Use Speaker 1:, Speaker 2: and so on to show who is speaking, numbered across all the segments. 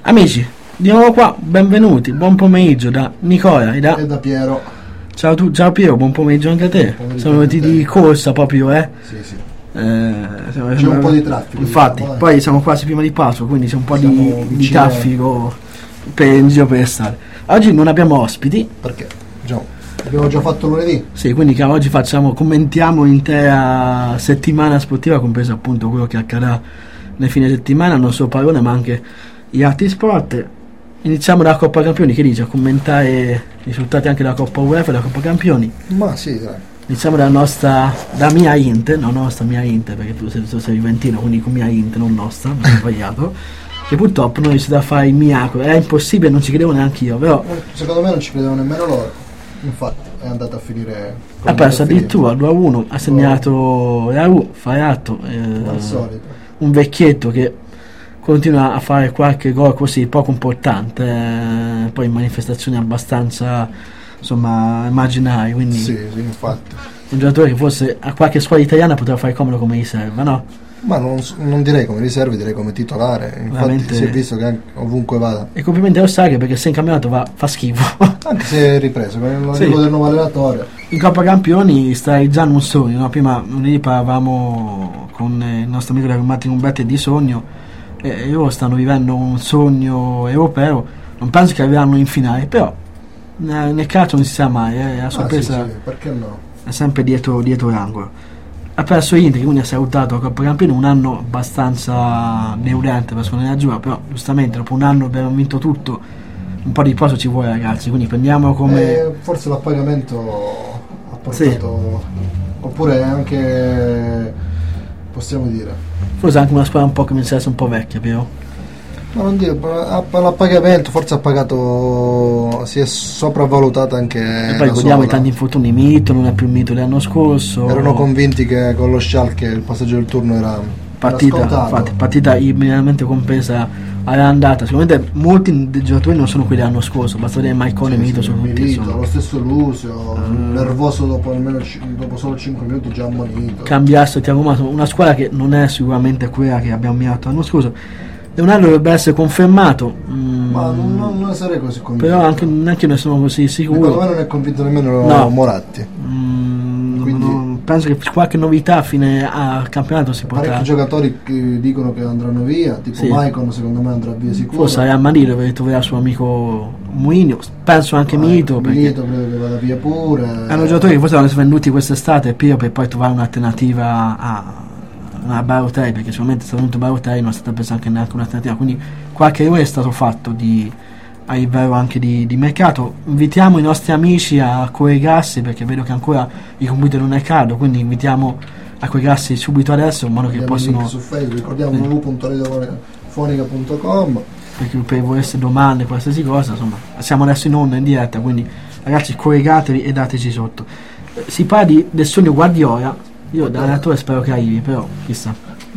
Speaker 1: Amici, di nuovo qua, benvenuti, buon pomeriggio da Nicola e
Speaker 2: da Piero.
Speaker 1: Ciao Piero, buon pomeriggio anche a te. Siamo venuti di corsa proprio,
Speaker 2: Sì.
Speaker 1: C'è
Speaker 2: un po' di traffico.
Speaker 1: Infatti,
Speaker 2: diciamo,
Speaker 1: poi siamo quasi prima di Pasqua, quindi c'è un po' di traffico in giro per l'estate. Oggi non abbiamo ospiti.
Speaker 2: Perché? Abbiamo già fatto lunedì.
Speaker 1: Sì, quindi oggi commentiamo l'intera settimana sportiva, compreso appunto quello che accadrà nel fine settimana, non solo pallone ma anche gli altri sport. Iniziamo dalla Coppa Campioni, che dice? A commentare i risultati anche della Coppa UEFA e della Coppa Campioni.
Speaker 2: Ma sì, dai.
Speaker 1: Iniziamo da mia Inter, perché tu sei juventino, quindi con mia Inter, non nostra, mi ho sbagliato. Che purtroppo non è riuscito a fare il miracolo, è impossibile, non ci credevo neanche io, però
Speaker 2: secondo me non ci credevano nemmeno loro. Infatti è andato a finire.
Speaker 1: Ha perso addirittura 2-1, ha segnato Raul, Faiato, un vecchietto che continua a fare qualche gol così poco importante, poi in manifestazioni abbastanza insomma immaginari, quindi
Speaker 2: sì, infatti
Speaker 1: un giocatore che forse a qualche squadra italiana poteva fare comodo come riserva, no?
Speaker 2: Ma non direi come riserva, direi come titolare. Infatti veramente si è visto che ovunque vada.
Speaker 1: E complimenti allo Sarri, perché se in campionato fa schifo.
Speaker 2: Anche se è ripreso con l'arrivo del nuovo allenatore.
Speaker 1: In Coppa Campioni stai già in un sogno, no? Prima lunedì parlavamo con il nostro amico Martin Umberti di sogno, e loro stanno vivendo un sogno europeo. Non penso che arriveranno in finale, però nel calcio non si sa mai, la sorpresa
Speaker 2: sì, perché no?
Speaker 1: È sempre dietro l'angolo. Ha perso Inter, quindi ha salutato la Coppa Campione, un anno abbastanza deludente per squadra nella però giustamente dopo un anno abbiamo vinto tutto, un po' di riposo ci vuole, ragazzi, quindi prendiamolo come
Speaker 2: forse l'appagamento ha portato oppure anche possiamo dire
Speaker 1: forse anche una squadra un po' che mi sembra un po' vecchia, però
Speaker 2: ma non dire, l'appagamento forse ha pagato, si è sopravvalutata anche.
Speaker 1: E poi ricordiamo i tanti infortuni, Mito non è più Mito dell'anno scorso.
Speaker 2: Erano convinti che con lo Schalke il passaggio del turno era
Speaker 1: partita immediatamente compresa all'andata. Sicuramente molti dei giocatori non sono quelli dell'anno scorso, basta vedere Maicon e Mito sono tutti
Speaker 2: lo stesso Lucio, nervoso dopo solo 5 minuti già ammonito.
Speaker 1: Cambiasse Thiago Mato, una squadra che non è sicuramente quella che abbiamo mirato l'anno scorso. Leonardo dovrebbe essere confermato,
Speaker 2: ma non ne sarei così convinto.
Speaker 1: Però neanche io ne sono così sicuro.
Speaker 2: Secondo me non è convinto nemmeno Moratti.
Speaker 1: Quindi penso che qualche novità a fine campionato si potrà.
Speaker 2: Parecchi giocatori che dicono che andranno via, tipo Maicon secondo me andrà via sicuro.
Speaker 1: Forse a Madrid dove troverà il suo amico Mourinho, penso anche Milito
Speaker 2: credo che vada via pure.
Speaker 1: Hanno giocatori che forse vanno svenduti quest'estate per poi trovare un'alternativa a Balotelli, perché sicuramente è stato venuto Balotelli, non è stata presa neanche un'alternativa, quindi qualche errore è stato fatto a livello anche di mercato. Invitiamo i nostri amici a collegarsi, perché vedo che ancora il computer non è caldo, quindi invitiamo a collegarsi subito adesso in modo che possono
Speaker 2: su Facebook, ricordiamo www.radiofonica.com,
Speaker 1: perché per volesse domande, qualsiasi cosa, insomma siamo adesso in onda in diretta, quindi ragazzi collegatevi e dateci sotto. Si parla del sogno Guardiola. Io da allenatore spero che arrivi, però chissà.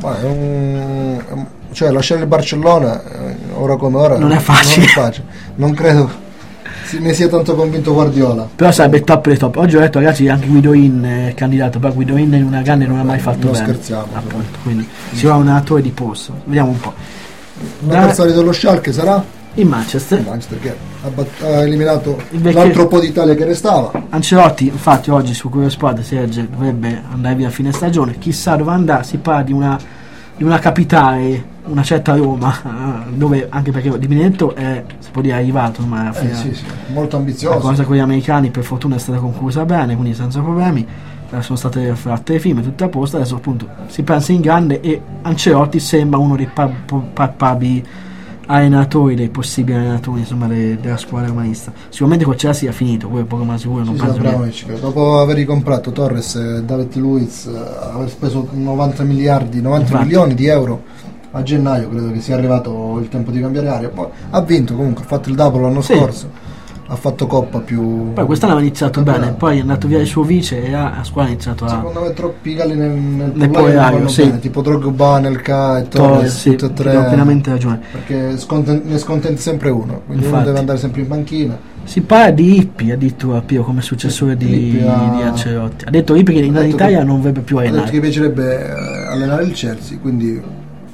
Speaker 2: Cioè lasciare il Barcellona ora come ora
Speaker 1: non è facile.
Speaker 2: Non credo ne sia tanto convinto Guardiola.
Speaker 1: Però sarebbe top dei top. Oggi ho detto ragazzi anche Guidoin è candidato, però Guidoin in una grande non ha mai fatto bene.
Speaker 2: Scherziamo.
Speaker 1: Appunto, quindi si va un allenatore di posto. Vediamo un po'.
Speaker 2: L'avversario dello Schalke sarà?
Speaker 1: In Manchester
Speaker 2: che ha eliminato l'altro po' d'Italia che restava.
Speaker 1: Ancelotti infatti oggi su quello sport si legge dovrebbe andare via a fine stagione, chissà dove andrà. Si parla di una capitale, una certa Roma, dove anche perché Di Benedetto si può dire arrivato, ma alla fine
Speaker 2: sì, molto ambizioso.
Speaker 1: La cosa con gli americani per fortuna è stata conclusa bene, quindi senza problemi, sono state fatte le firme, tutto a posto. Adesso appunto si pensa in grande e Ancelotti sembra uno dei papabili allenatori, dei possibili allenatori insomma della squadra romanista. Sicuramente con Chelsea ha finito, quello è poco ma sicuro, non penso
Speaker 2: che dopo aver comprato Torres e David Luiz, aver speso 90 milioni di euro a gennaio, credo che sia arrivato il tempo di cambiare aria. Poi ha vinto comunque, ha fatto il double l'anno scorso, ha fatto Coppa più.
Speaker 1: Poi quest'anno aveva iniziato bene, poi è andato via il suo vice e la squadra ha iniziato
Speaker 2: secondo me troppi galli nel
Speaker 1: pollaio,
Speaker 2: tipo Drogba, Nelka e Torres, tutti e tre.
Speaker 1: Ho pienamente ragione,
Speaker 2: perché ne scontenti sempre uno, quindi uno deve andare sempre in panchina.
Speaker 1: Si parla di Ippi addirittura Pio come successore di Ancelotti. Ha detto Ippi che in Italia non vorrebbe più allenare.
Speaker 2: Ha detto che piacerebbe allenare il Chelsea, quindi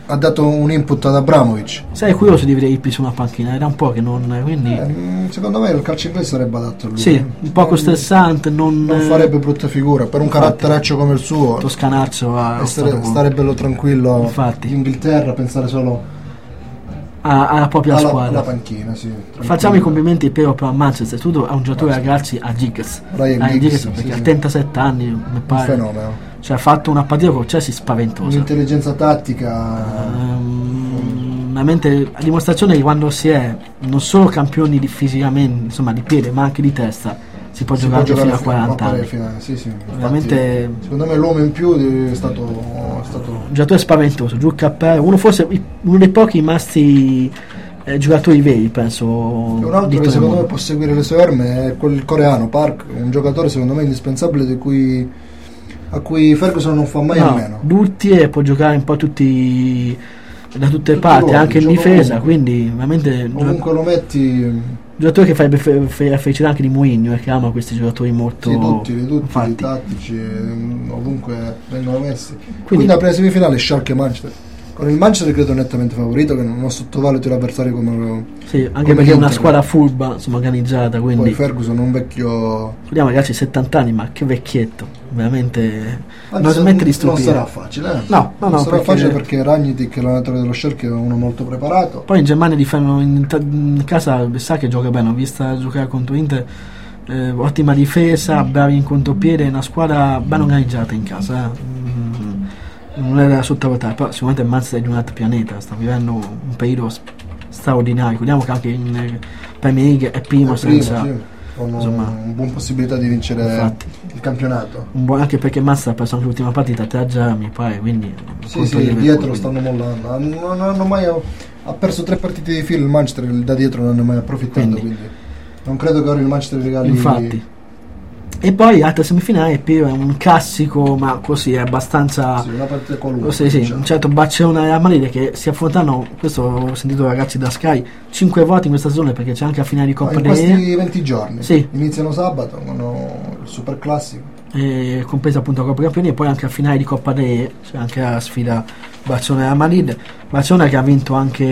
Speaker 2: ha dato un input ad Abramovic.
Speaker 1: Sei curioso di vedere Ippi su una panchina? Era un po' che non, quindi
Speaker 2: Secondo me il calcio inglese sarebbe adatto a lui.
Speaker 1: sì, un poco stressante, non
Speaker 2: farebbe brutta figura per un caratteraccio come il suo.
Speaker 1: Toscanaccio
Speaker 2: Stare bello tranquillo.
Speaker 1: Infatti.
Speaker 2: In Inghilterra, pensare solo
Speaker 1: alla propria squadra.
Speaker 2: Alla panchina, sì.
Speaker 1: Facciamo i complimenti però a Manchester, tutto a un giocatore ragazzi, a Giggs.
Speaker 2: Giggs,
Speaker 1: perché a 37 anni mi pare
Speaker 2: un fenomeno.
Speaker 1: Cioè ha fatto una partita con Chelsea spaventosa.
Speaker 2: Un'intelligenza tattica.
Speaker 1: Veramente a dimostrazione che quando si è non solo campioni di fisicamente, insomma di piede, ma anche di testa, si può giocare fino a 40 anni.
Speaker 2: Sì.
Speaker 1: Veramente,
Speaker 2: secondo me l'uomo in più è stato
Speaker 1: un giocatore spaventoso, giù il cappello, uno dei pochi rimasti giocatori veri, penso.
Speaker 2: Un altro che secondo me può seguire le sue armi è quel coreano Park, un giocatore secondo me indispensabile a cui Ferguson non fa mai a meno.
Speaker 1: Dutti può giocare un po' da tutte le parti, anche in difesa, quindi veramente
Speaker 2: ovunque lo metti.
Speaker 1: Giocatore che farebbe felicità anche di Mourinho, che ama questi giocatori molto
Speaker 2: tutti tattici, ovunque vengono messi. Quindi la prima semifinale Schalke Manchester. Con il Manchester credo nettamente favorito, che non sottovaluti l'avversario come
Speaker 1: sì, anche perché è una squadra furba, insomma, organizzata, quindi
Speaker 2: poi Ferguson è un vecchio.
Speaker 1: Vediamo ragazzi, 70 anni, ma che vecchietto, veramente non smette di stupire.
Speaker 2: Non sarà facile,
Speaker 1: no,
Speaker 2: non sarà facile perché Ragnitic, l'allenatore dello Schalke, è uno molto preparato.
Speaker 1: Poi in Germania difendono in casa, sa che gioca bene, ho vista giocare contro Inter, ottima difesa, bravi in contropiede, una squadra ben organizzata in casa, non era da sottovalutare, però sicuramente il Manchester è di un altro pianeta, sta vivendo un periodo straordinario. Ricordiamo che anche in Premier League è primo senza
Speaker 2: con una buona possibilità di vincere il campionato,
Speaker 1: anche perché Manchester ha perso anche l'ultima partita 3-0 mi pare, quindi
Speaker 2: dietro lo stanno mollando, non hanno mai ha perso 3 partite di filo il Manchester, da dietro non ne ha mai approfittato, quindi non credo che ora il Manchester regali.
Speaker 1: Infatti. E poi altra semifinale è un classico, ma così è abbastanza
Speaker 2: una partita qualunque,
Speaker 1: diciamo. Un certo Barcellona e Real Madrid che si affrontano, questo ho sentito ragazzi da Sky, 5 volte in questa stagione, perché c'è anche la finale di Coppa del Re
Speaker 2: in questi 20 giorni iniziano sabato con il super classico,
Speaker 1: compresa appunto la Coppa Campioni, e poi anche la finale di Coppa del Re, c'è anche la sfida Barcellona e Real Madrid. Barcellona che ha vinto anche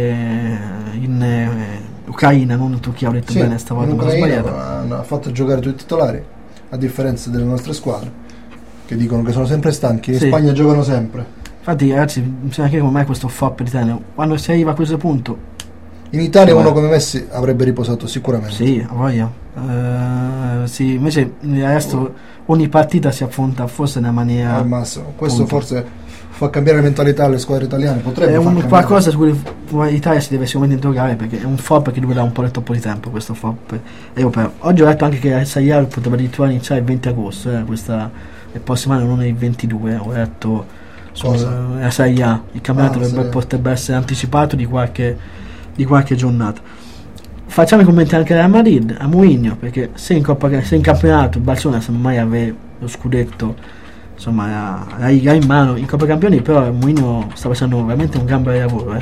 Speaker 1: in Ucraina, non in Turchia, ho detto bene stavolta,
Speaker 2: in Ucraina ha fatto giocare tutti i titolari, a differenza delle nostre squadre che dicono che sono sempre stanchi. In Spagna giocano sempre.
Speaker 1: Infatti ragazzi, bisogna capire come mai questo flop di Tenero, quando si arriva a questo punto.
Speaker 2: In Italia uno come Messi avrebbe riposato sicuramente.
Speaker 1: Sì, a voglia. Invece adesso ogni partita si affronta forse in una maniera
Speaker 2: al massimo. Questo forse fa cambiare la mentalità alle squadre italiane, potrebbe
Speaker 1: è qualcosa su cui l'Italia si deve sicuramente interrogare, perché è un flop che durerà un po' troppo di tempo, questo flop europeo. Oggi ho letto anche che Sayar potrebbe addirittura iniziare il 20 agosto, il prossimo anno, non il 22, ho letto Sayar, il campionato potrebbe essere anticipato di qualche giornata. Facciamo i commenti anche a Madrid, a Mourinho, perché se in campionato il Barcellona sembra mai avere lo scudetto, insomma, la Liga in mano, in Coppa Campioni, però Mourinho sta facendo veramente un gran bel lavoro.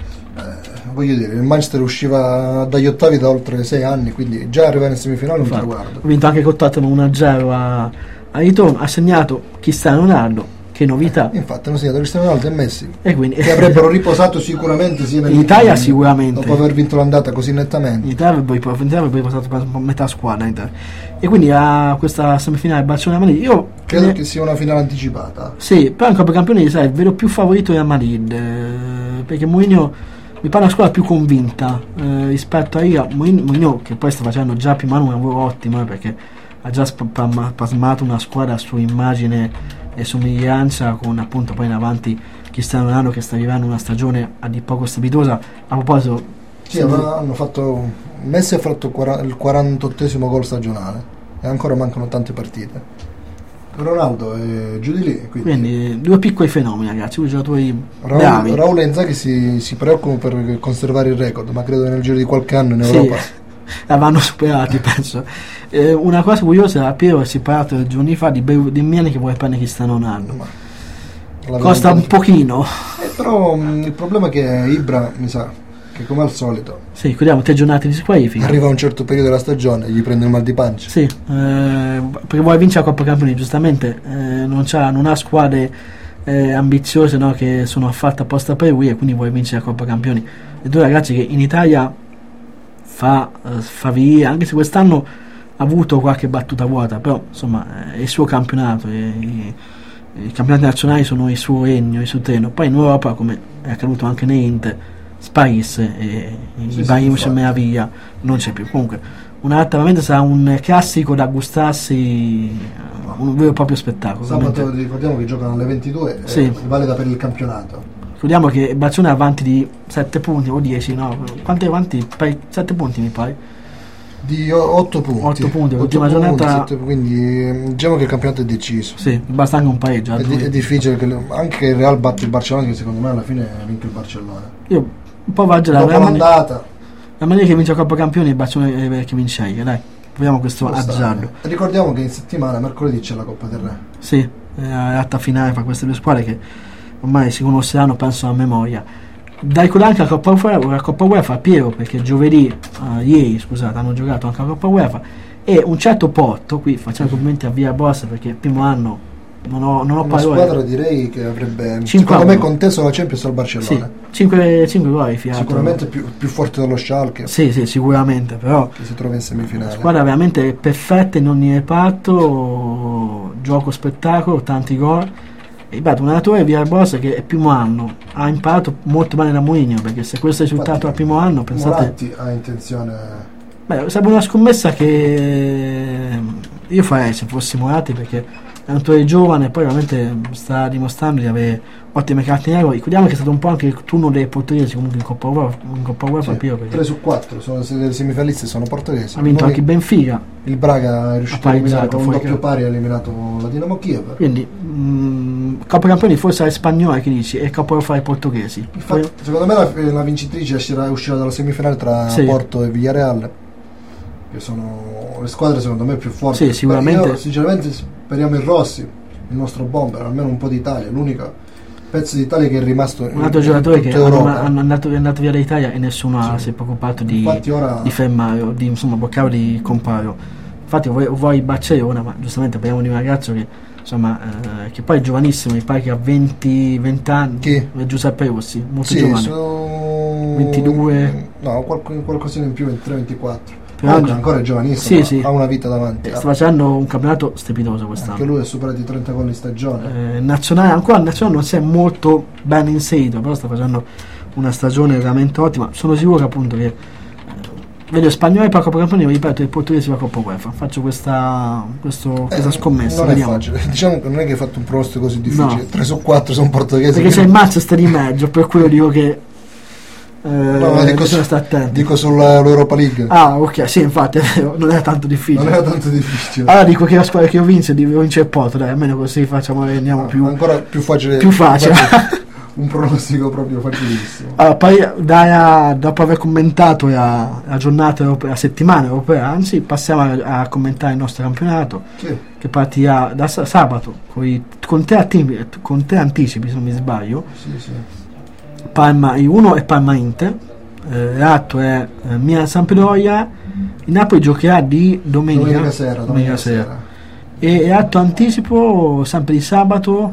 Speaker 2: Voglio dire, il Manchester usciva dagli ottavi da oltre 6 anni, quindi già arrivare in semifinale è un traguardo.
Speaker 1: Ha vinto anche con Tottenham 1-0 a ritorno, ha segnato Cristiano Ronaldo, che novità.
Speaker 2: Infatti hanno segnato Cristiano Ronaldo e Messi,
Speaker 1: e quindi
Speaker 2: che avrebbero riposato sicuramente sia
Speaker 1: in Italia sicuramente,
Speaker 2: dopo aver vinto l'andata così nettamente.
Speaker 1: In Italia avrebbe riposato metà squadra in Italia. E quindi a questa semifinale Barcellona-Madrid io
Speaker 2: credo che sia una finale anticipata.
Speaker 1: Sì, però in Coppa Campioni vedo più favorito Real Madrid, perché Mourinho mi pare una squadra più convinta rispetto a Liga. Mourinho che poi sta facendo già più o meno un lavoro ottimo, perché ha già plasmato una squadra su immagine e somiglianza con appunto poi in avanti Cristiano Ronaldo, che sta vivendo una stagione a di poco strepitosa. A proposito,
Speaker 2: hanno fatto, Messi ha fatto il 48esimo gol stagionale e ancora mancano tante partite. Ronaldo è giù di lì,
Speaker 1: quindi due piccoli fenomeni ragazzi, due giocatori bravi.
Speaker 2: Raul e Inzaghi si preoccupano per conservare il record, ma credo che nel giro di qualche anno in Europa
Speaker 1: l'avranno superati, penso. Una cosa curiosa, Piero si è parlato giorni fa di Miani che vuole prendere Cristiano Ronaldo, costa un pochino,
Speaker 2: però il problema è che Ibra mi sa che come al solito
Speaker 1: ricordiamo 3 giornate di squalifica,
Speaker 2: arriva a un certo periodo della stagione e gli prende il mal di pancia,
Speaker 1: perché vuole vincere la Coppa Campioni, giustamente non ha squadre ambiziose, no? Che sono fatte apposta per lui e quindi vuole vincere la Coppa Campioni. E due ragazzi che in Italia fa via, anche se quest'anno ha avuto qualche battuta vuota, però insomma è il suo campionato, i campionati nazionali sono il suo regno, il suo treno. Poi in Europa, come è accaduto anche nei Inter, sparisse e il Bayern Munich meraviglia non c'è più. Comunque un'altra, veramente sarà un classico da gustarsi, un vero e proprio spettacolo.
Speaker 2: Sabato ricordiamo che giocano alle 22,
Speaker 1: sì.
Speaker 2: Valida per il campionato.
Speaker 1: Ricordiamo che il Barcellona è avanti di 7 punti o 10, no? Quanto è avanti? 7 punti mi pare.
Speaker 2: Di 8 punti.
Speaker 1: 8 punti, l'ultima giornata.
Speaker 2: Quindi diciamo che il campionato è deciso.
Speaker 1: Sì, basta anche un pareggio.
Speaker 2: È difficile che anche il Real batte il Barcellona, che secondo me alla fine vince il Barcellona.
Speaker 1: Io un po' va
Speaker 2: dopo l'andata.
Speaker 1: La maniera che vince la Coppa Campioni, il Barcellona che vince lei, dai. Proviamo questo azzardo.
Speaker 2: Ricordiamo che in settimana, mercoledì, c'è la Coppa del Re.
Speaker 1: Sì, l'atta finale fra queste due squadre che ormai si conosceranno, penso, a memoria. Da ricordare anche la Coppa UEFA Piero, perché ieri scusate, hanno giocato anche la Coppa UEFA, e un certo Porto, qui facciamo complimenti a Via Bossa perché il primo anno non ho
Speaker 2: una
Speaker 1: parole.
Speaker 2: Squadra direi che avrebbe secondo me conteso la Champions al Barcellona.
Speaker 1: Sì, 5 gol fiato.
Speaker 2: Sicuramente più forte dello Schalke.
Speaker 1: Sì, sicuramente, però
Speaker 2: che si trova in semifinale.
Speaker 1: Squadra veramente perfetta in ogni reparto, gioco, spettacolo, tanti gol. E ripeto, un allenatore Via Bossa che è il primo anno ha imparato molto bene da Mourinho, perché se questo è il risultato al primo anno, pensate,
Speaker 2: Moratti ha intenzione.
Speaker 1: Sarebbe una scommessa che io farei se fossi Moratti, perché è un attore giovane e poi veramente sta dimostrando di avere ottime carte in aria. Ricordiamo che è stato un po' anche il turno dei portoghesi comunque in Coppa UEFA,
Speaker 2: sì, 3 su 4 sono le semifinaliste, sono portoghesi.
Speaker 1: Ha vinto anche il Benfica,
Speaker 2: il Braga è riuscito a eliminare con un doppio pari, ha eliminato la Dinamo Kiev.
Speaker 1: Quindi Coppa Campioni forse è spagnolo, che dici, e Coppa UEFA ai portoghesi.
Speaker 2: Infatti, secondo me la vincitrice uscirà dalla semifinale tra Porto e Villarreal, che sono le squadre secondo me più forti.
Speaker 1: Sì, sicuramente.
Speaker 2: Io sinceramente speriamo in Rossi, il nostro bomber, almeno un po' d'Italia, l'unico pezzo d'Italia che è rimasto
Speaker 1: un altro giocatore che è andato via dall'Italia e nessuno si è preoccupato di fermarlo, di bloccare, di comprarlo. Infatti vuoi Barcellona, ma giustamente parliamo di un ragazzo che insomma che poi è giovanissimo, mi pare che ha 20 anni.
Speaker 2: Chi?
Speaker 1: Giuseppe Rossi, molto giovane. 22,
Speaker 2: no, qualcosina in più, 23-24. Ancora è giovanissimo,
Speaker 1: sì.
Speaker 2: Ha una vita davanti.
Speaker 1: Sta facendo un campionato strepitoso quest'anno.
Speaker 2: Anche lui ha superato i 30 gol in stagione.
Speaker 1: Nazionale non si è molto ben inserito, però sta facendo una stagione veramente ottima. Sono sicuro che appunto che vedo spagnoli per la Coppa Campioni, ripeto, il portoghese per la Coppa UEFA. Faccio questa scommessa.
Speaker 2: Non
Speaker 1: vediamo.
Speaker 2: È facile. Diciamo che non è che hai fatto un pronostico così difficile. No. 3 su 4 sono portoghesi.
Speaker 1: Perché c'è il Manchester di mezzo, per quello dico che
Speaker 2: dico sull'Europa League.
Speaker 1: Ah, ok, sì, infatti non era tanto difficile.
Speaker 2: Allora
Speaker 1: dico che la squadra che io vince il Porto, dai, almeno così rendiamo più
Speaker 2: ancora più facile. Un pronostico proprio facilissimo.
Speaker 1: Allora, poi dopo aver commentato la giornata europea, la settimana europea, anzi, passiamo a commentare il nostro campionato,
Speaker 2: sì,
Speaker 1: che partirà da sabato con tre anticipi, se non mi sbaglio.
Speaker 2: Sì.
Speaker 1: Parma, il 1 è Parma Inter, l'altro è Milan Sampdoria. Il Napoli giocherà di domenica sera. E l'altro anticipo sempre di sabato,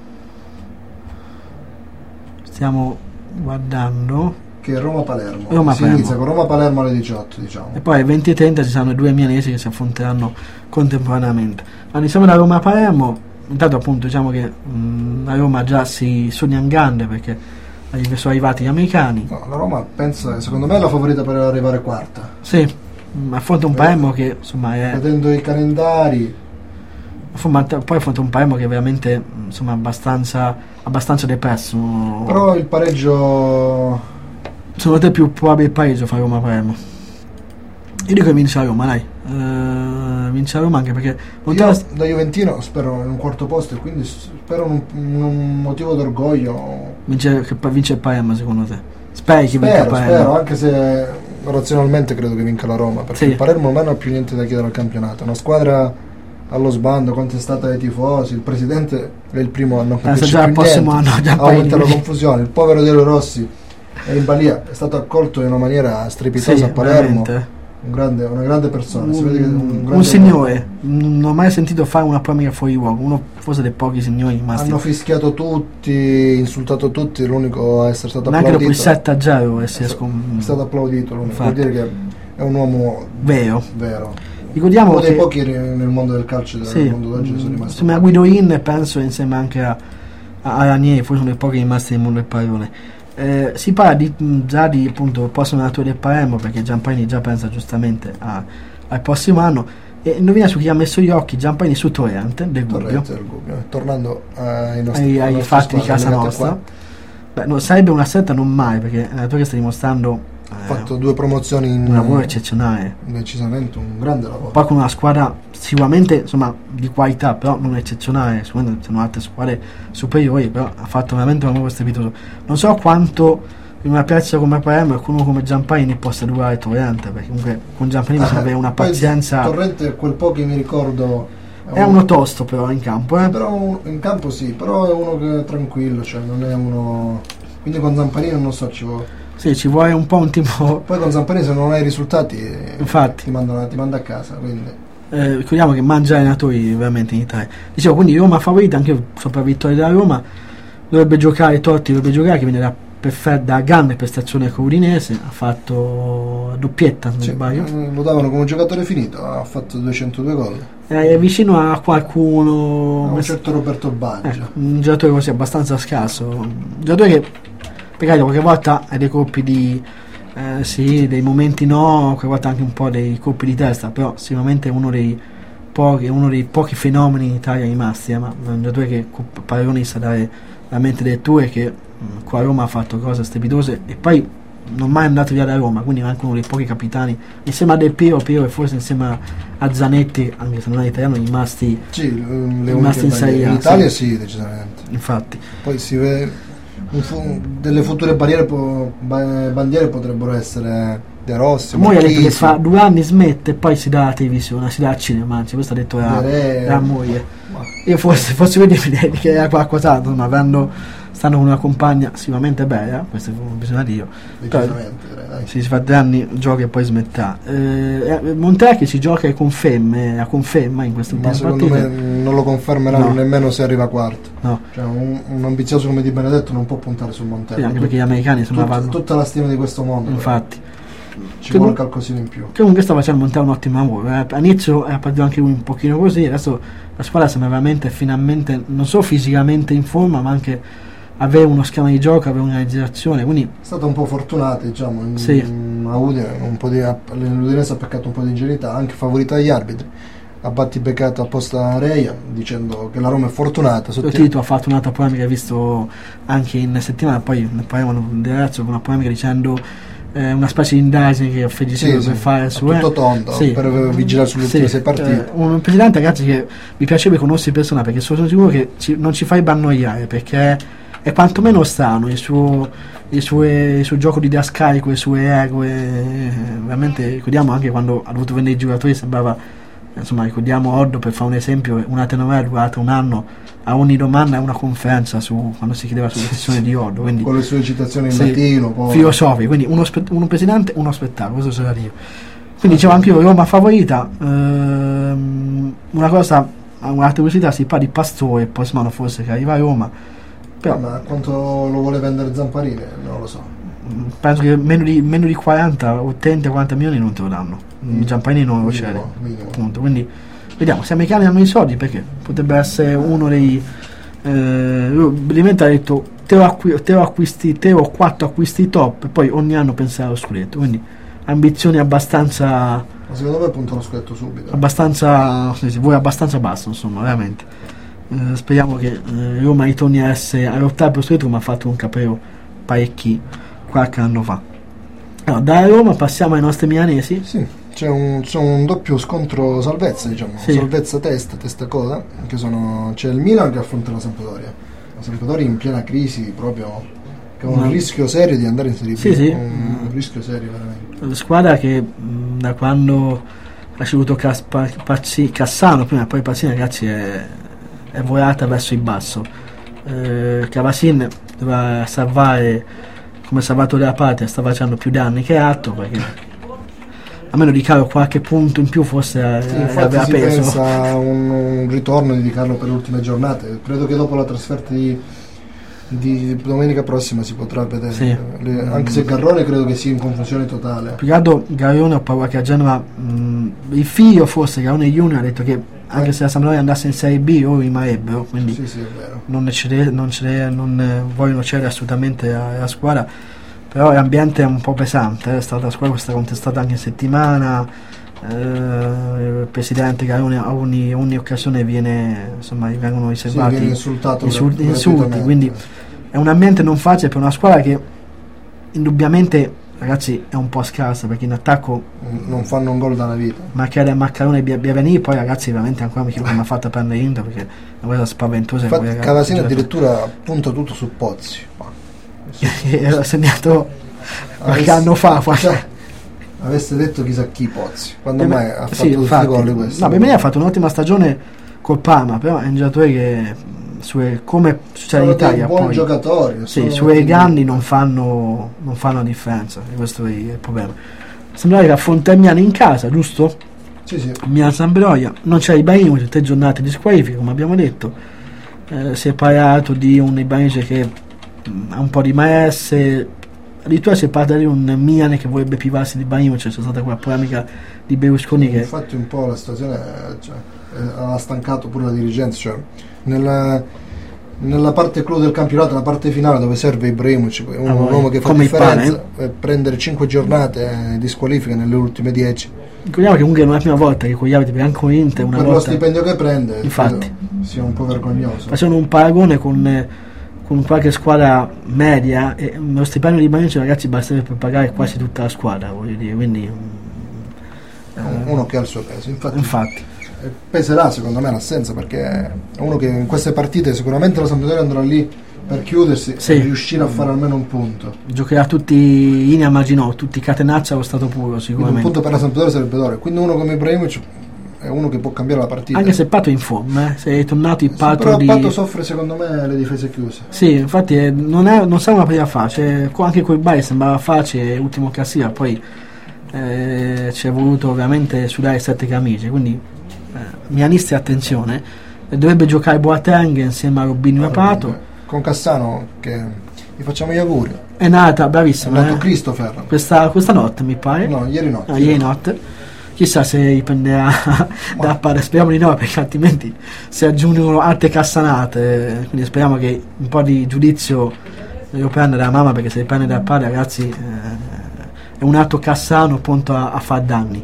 Speaker 1: stiamo guardando,
Speaker 2: che è Roma-Palermo. Si inizia con Roma-Palermo alle 18, diciamo.
Speaker 1: E poi alle 20:30 ci saranno i due milanesi che si affronteranno contemporaneamente. Ma iniziamo da Roma-Palermo. Intanto appunto diciamo che la Roma già si sogna in grande, perché sono arrivati gli americani.
Speaker 2: No, la Roma secondo me è la favorita per arrivare quarta.
Speaker 1: Sì, affronta un Palermo che insomma è,
Speaker 2: vedendo i calendari,
Speaker 1: poi affronta un Palermo che è veramente insomma abbastanza depresso.
Speaker 2: Però il pareggio,
Speaker 1: secondo te è più probabile il pareggio fra Roma e Palermo? Io dico che vince la Roma, dai. Vince la Roma, anche perché
Speaker 2: io da Juventino spero in un quarto posto, e quindi spero un motivo d'orgoglio.
Speaker 1: Vince il Palermo, secondo te? Speri che vinca il Palermo?
Speaker 2: Spero, anche se razionalmente credo che vinca la Roma, perché il Palermo non ha più niente da chiedere al campionato. Una squadra allo sbando, contestata dai tifosi, il presidente è il primo anno che aumenta la confusione. Il povero De Rossi è in balia, è stato accolto in una maniera strepitosa a Palermo.
Speaker 1: Veramente.
Speaker 2: una grande persona, si vede che è un grande
Speaker 1: signore, non ho mai sentito fare una polemica fuori luogo, uno forse dei pochi signori rimasti.
Speaker 2: Hanno fischiato tutti, insultato tutti, l'unico a essere stato
Speaker 1: anche
Speaker 2: applaudito.
Speaker 1: dopo il 7-0
Speaker 2: è stato applaudito, vuol dire che è un uomo vero.
Speaker 1: Ricordiamo
Speaker 2: uno dei pochi nel mondo del calcio, nel mondo d'oggi sono rimasti.
Speaker 1: Insieme a Guido In, penso, insieme anche a Ranieri, forse sono dei pochi rimasti nel mondo del pallone. Si parla già di appunto il prossimo allenatore del Palermo, perché Giamparini già pensa giustamente al prossimo anno, e indovina su chi ha messo gli occhi. Giamparini su Torrente del Gubbio.
Speaker 2: Tornando ai
Speaker 1: fatti di casa nostra, sarebbe una scelta non mai, perché l'allenatore sta dimostrando
Speaker 2: ha fatto 2 promozioni
Speaker 1: un lavoro eccezionale,
Speaker 2: decisamente un grande lavoro,
Speaker 1: poi con una squadra sicuramente insomma di qualità, però non eccezionale, sicuramente ci sono altre squadre superiori, però ha fatto veramente un lavoro strepitoso. Non so quanto in una piazza come Palermo e con uno come Giamparini possa durare Torrente, perché comunque con Giamparini bisogna avere una pazienza.
Speaker 2: Torrente, quel po' che mi ricordo,
Speaker 1: è uno tosto però in campo,
Speaker 2: però in campo sì, però è uno che è tranquillo, cioè non è uno, quindi con Giamparini non so,
Speaker 1: ci vuole un po' un tipo.
Speaker 2: Poi con Zamparini se non hai risultati,
Speaker 1: infatti
Speaker 2: ti manda a casa, quindi
Speaker 1: ricordiamo che mangia allenatori veramente in Italia. Dicevo, quindi Roma favorita anche sopra vittoria della Roma, Totti dovrebbe giocare, che viene da grande prestazione con Udinese, ha fatto doppietta, se non sbaglio,
Speaker 2: lo davano come giocatore finito, ha fatto 202 gol,
Speaker 1: è vicino a qualcuno,
Speaker 2: a un certo Roberto Baggio,
Speaker 1: un giocatore così abbastanza scarso, un giocatore che perché qualche volta ha dei colpi di dei momenti qualche volta anche un po' dei colpi di testa, però sicuramente uno dei pochi fenomeni in Italia rimasti, ma è un giocatore che Paragoni sa dare veramente delle tue, che qua a Roma ha fatto cose strepitose e poi non è mai andato via da Roma, quindi è anche uno dei pochi capitani insieme a Del Piero e forse insieme a Zanetti, anche se non è italiano, rimasti in Serie A.
Speaker 2: In Italia sì, decisamente.
Speaker 1: Infatti
Speaker 2: poi si vede delle future bandiere potrebbero essere De Rossi.
Speaker 1: Moglie ha detto che fa 2 anni smette e poi si dà la televisione, si dà al cinema, anzi questo ha detto la moglie. Io forse fossi vedere che era qualcosato, ma stanno con una compagna sicuramente bella, questo bisogna dire. Si fa 2 anni, gioca e poi smetterà. Montella che si gioca e conferma in queste ultime partite.
Speaker 2: Secondo me non lo confermerà nemmeno se arriva quarto.
Speaker 1: No.
Speaker 2: Cioè un ambizioso come Di Benedetto non può puntare sul Montella.
Speaker 1: Sì, anche perché gli americani vanno
Speaker 2: tutta la stima di questo mondo.
Speaker 1: Infatti
Speaker 2: ci vuole qualcosina in più.
Speaker 1: Che comunque sta facendo Montella un ottimo lavoro. All'inizio era partito anche lui un pochino così, adesso la squadra sembra veramente finalmente non solo fisicamente in forma, ma anche avere uno schema di gioco, avere una realizzazione, quindi
Speaker 2: è stata un po' fortunata, diciamo, a Udine, l'Udinese ha peccato un po' di ingenuità, anche favorita dagli arbitri, ha battibeccato apposta Reia dicendo che la Roma è fortunata.
Speaker 1: Tito ha fatto un'altra polemica, visto anche in settimana, poi ne parliamo del ragazzo, con una polemica dicendo una specie di indagine che Federico deve fare su
Speaker 2: tutto tondo per vigilare sulle ultime 6 partite.
Speaker 1: Un presidente, ragazzi, che mi piacerebbe conoscere persona, perché sono sicuro che non ci farebbe annoiare, perché è quantomeno strano il suo gioco di diascarico, le sue regole, veramente. Ricordiamo anche quando ha dovuto vendere i giocatori, sembrava, insomma, ricordiamo Oddo, per fare un esempio, una telenovela durata un anno, a ogni domanda è una conferenza quando si chiedeva sulla decisione di Oddo, quindi
Speaker 2: con le sue citazioni in latino,
Speaker 1: filosofiche, quindi uno presidente, uno spettacolo, questo c'era dire. Quindi dicevo anche io, Roma favorita. Un'altra curiosità, si parla di Pastore e Posmano forse che arriva a Roma, però,
Speaker 2: ma quanto lo vuole vendere Zamparini non lo so,
Speaker 1: penso che meno di 40 o 30-40 milioni non te lo danno. Giamparini non lo cede, appunto. Quindi vediamo se gli americani hanno i soldi, perché potrebbe essere uno dei ha detto te o 4 acquisti top e poi ogni anno pensare allo scudetto, quindi ambizioni abbastanza,
Speaker 2: ma secondo me punta allo scudetto subito,
Speaker 1: abbastanza basso, insomma, veramente. Speriamo che Roma ritorni a lottare per lo scudetto, come ha fatto un Capeo parecchi qualche anno fa. Allora, da Roma passiamo ai nostri milanesi.
Speaker 2: Sì, c'è un doppio scontro salvezza, diciamo, salvezza testa coda, c'è il Milan che affronta la Sampdoria in piena crisi, proprio, che ha un rischio serio di andare in Serie B, un rischio serio veramente.
Speaker 1: La squadra che da quando ha ricevuto Cassano prima, poi Pazzini, ragazzi, è volata verso il basso. Cavasin doveva salvare, come salvatore della patria, sta facendo più danni che altro, perché almeno Di Carlo qualche punto in più forse aveva
Speaker 2: si
Speaker 1: peso.
Speaker 2: pensa a un ritorno di Di Carlo per le ultime giornate. Credo che dopo la trasferta di domenica prossima si potrà vedere,
Speaker 1: sì.
Speaker 2: Anche se Garrone credo che sia in confusione totale.
Speaker 1: Più che altro Garrone ho paura che a Genova il figlio forse Garrone Junior ha detto che anche se la Sampdoria andasse in Serie B loro rimarrebbero, quindi
Speaker 2: sì, è vero.
Speaker 1: non vogliono cedere assolutamente alla squadra, però l'ambiente è un po' pesante, è stata la squadra questa contestata anche in settimana. Il presidente Garrone a ogni occasione gli vengono riservati
Speaker 2: viene insultato
Speaker 1: insulti, quindi è un ambiente non facile per una squadra che indubbiamente, ragazzi, è un po' scarsa, perché in attacco
Speaker 2: non fanno un gol da una vita.
Speaker 1: Macchiare, Maccarone e Biaveni, poi ragazzi veramente ancora mi chiedo come ha fatto a prendere Inter, perché è una cosa spaventosa.
Speaker 2: Infatti Cavasini addirittura punta tutto su Pozzi.
Speaker 1: Era segnato qualche anno fa.
Speaker 2: Avesse detto chissà chi Pozzi, quando mai ha fatto tutti
Speaker 1: infatti,
Speaker 2: i gol questo?
Speaker 1: No, per me ha fatto un'ottima stagione col Parma, però è un giocatore che come succede in Italia
Speaker 2: buoni
Speaker 1: poi
Speaker 2: giocatori,
Speaker 1: sui grandi non fanno differenza, questo è il problema. Sampdoria affronta il Milan in casa, giusto?
Speaker 2: Sì.
Speaker 1: Milan Sampdoria, non c'è Ibrahimovic, 3 giornate di squalifica come abbiamo detto, si è parlato di un Ibrahimovic che ha un po' di malessere, addirittura si parla di un Milan che vorrebbe privarsi di Ibrahimovic, c'è stata quella polemica di Berlusconi che
Speaker 2: infatti un po' la situazione ha stancato pure la dirigenza, cioè nella parte clou del campionato, la parte finale dove serve Ibrahimovic, un uomo che fa differenza, prendere 5 giornate di squalifica nelle ultime 10.
Speaker 1: Ricordiamo che comunque è la prima volta che con gli arbitri anche con Inter una
Speaker 2: per
Speaker 1: volta,
Speaker 2: lo stipendio che prende,
Speaker 1: infatti
Speaker 2: sia un po' vergognoso.
Speaker 1: Facendo un paragone con qualche squadra media, e lo stipendio di Ibrahimovic, ragazzi, basterebbe per pagare quasi tutta la squadra, voglio dire, quindi
Speaker 2: uno che ha il suo peso,
Speaker 1: infatti
Speaker 2: peserà secondo me l'assenza, perché è uno che in queste partite sicuramente la Sampdoria andrà lì per chiudersi e riuscire a fare almeno un punto.
Speaker 1: Giocherà tutti linea Maginò, tutti catenaccia allo stato puro sicuramente.
Speaker 2: Quindi un punto per la Sampdoria sarebbe d'oro, quindi uno come Ibrahimovic è uno che può cambiare la partita,
Speaker 1: anche se Pato è in forma, se è tornato il Pato
Speaker 2: però Pato soffre secondo me le difese chiuse.
Speaker 1: Sì, infatti non sarà una partita facile, anche col Bari sembrava facile, ultimo classifica, poi ci è voluto ovviamente sudare 7 camicie, quindi mianisti attenzione, dovrebbe giocare Boateng insieme a Robinho e Pato,
Speaker 2: con Cassano che gli facciamo gli auguri,
Speaker 1: è nata bravissima,
Speaker 2: è nato Christopher
Speaker 1: questa notte mi pare,
Speaker 2: ieri notte.
Speaker 1: Chissà se riprenderà da pari, speriamo di no, perché altrimenti si aggiungono altre cassanate, quindi speriamo che un po' di giudizio lo prenda dalla mamma, perché se riprende da pari, ragazzi, è un altro Cassano pronto a far danni.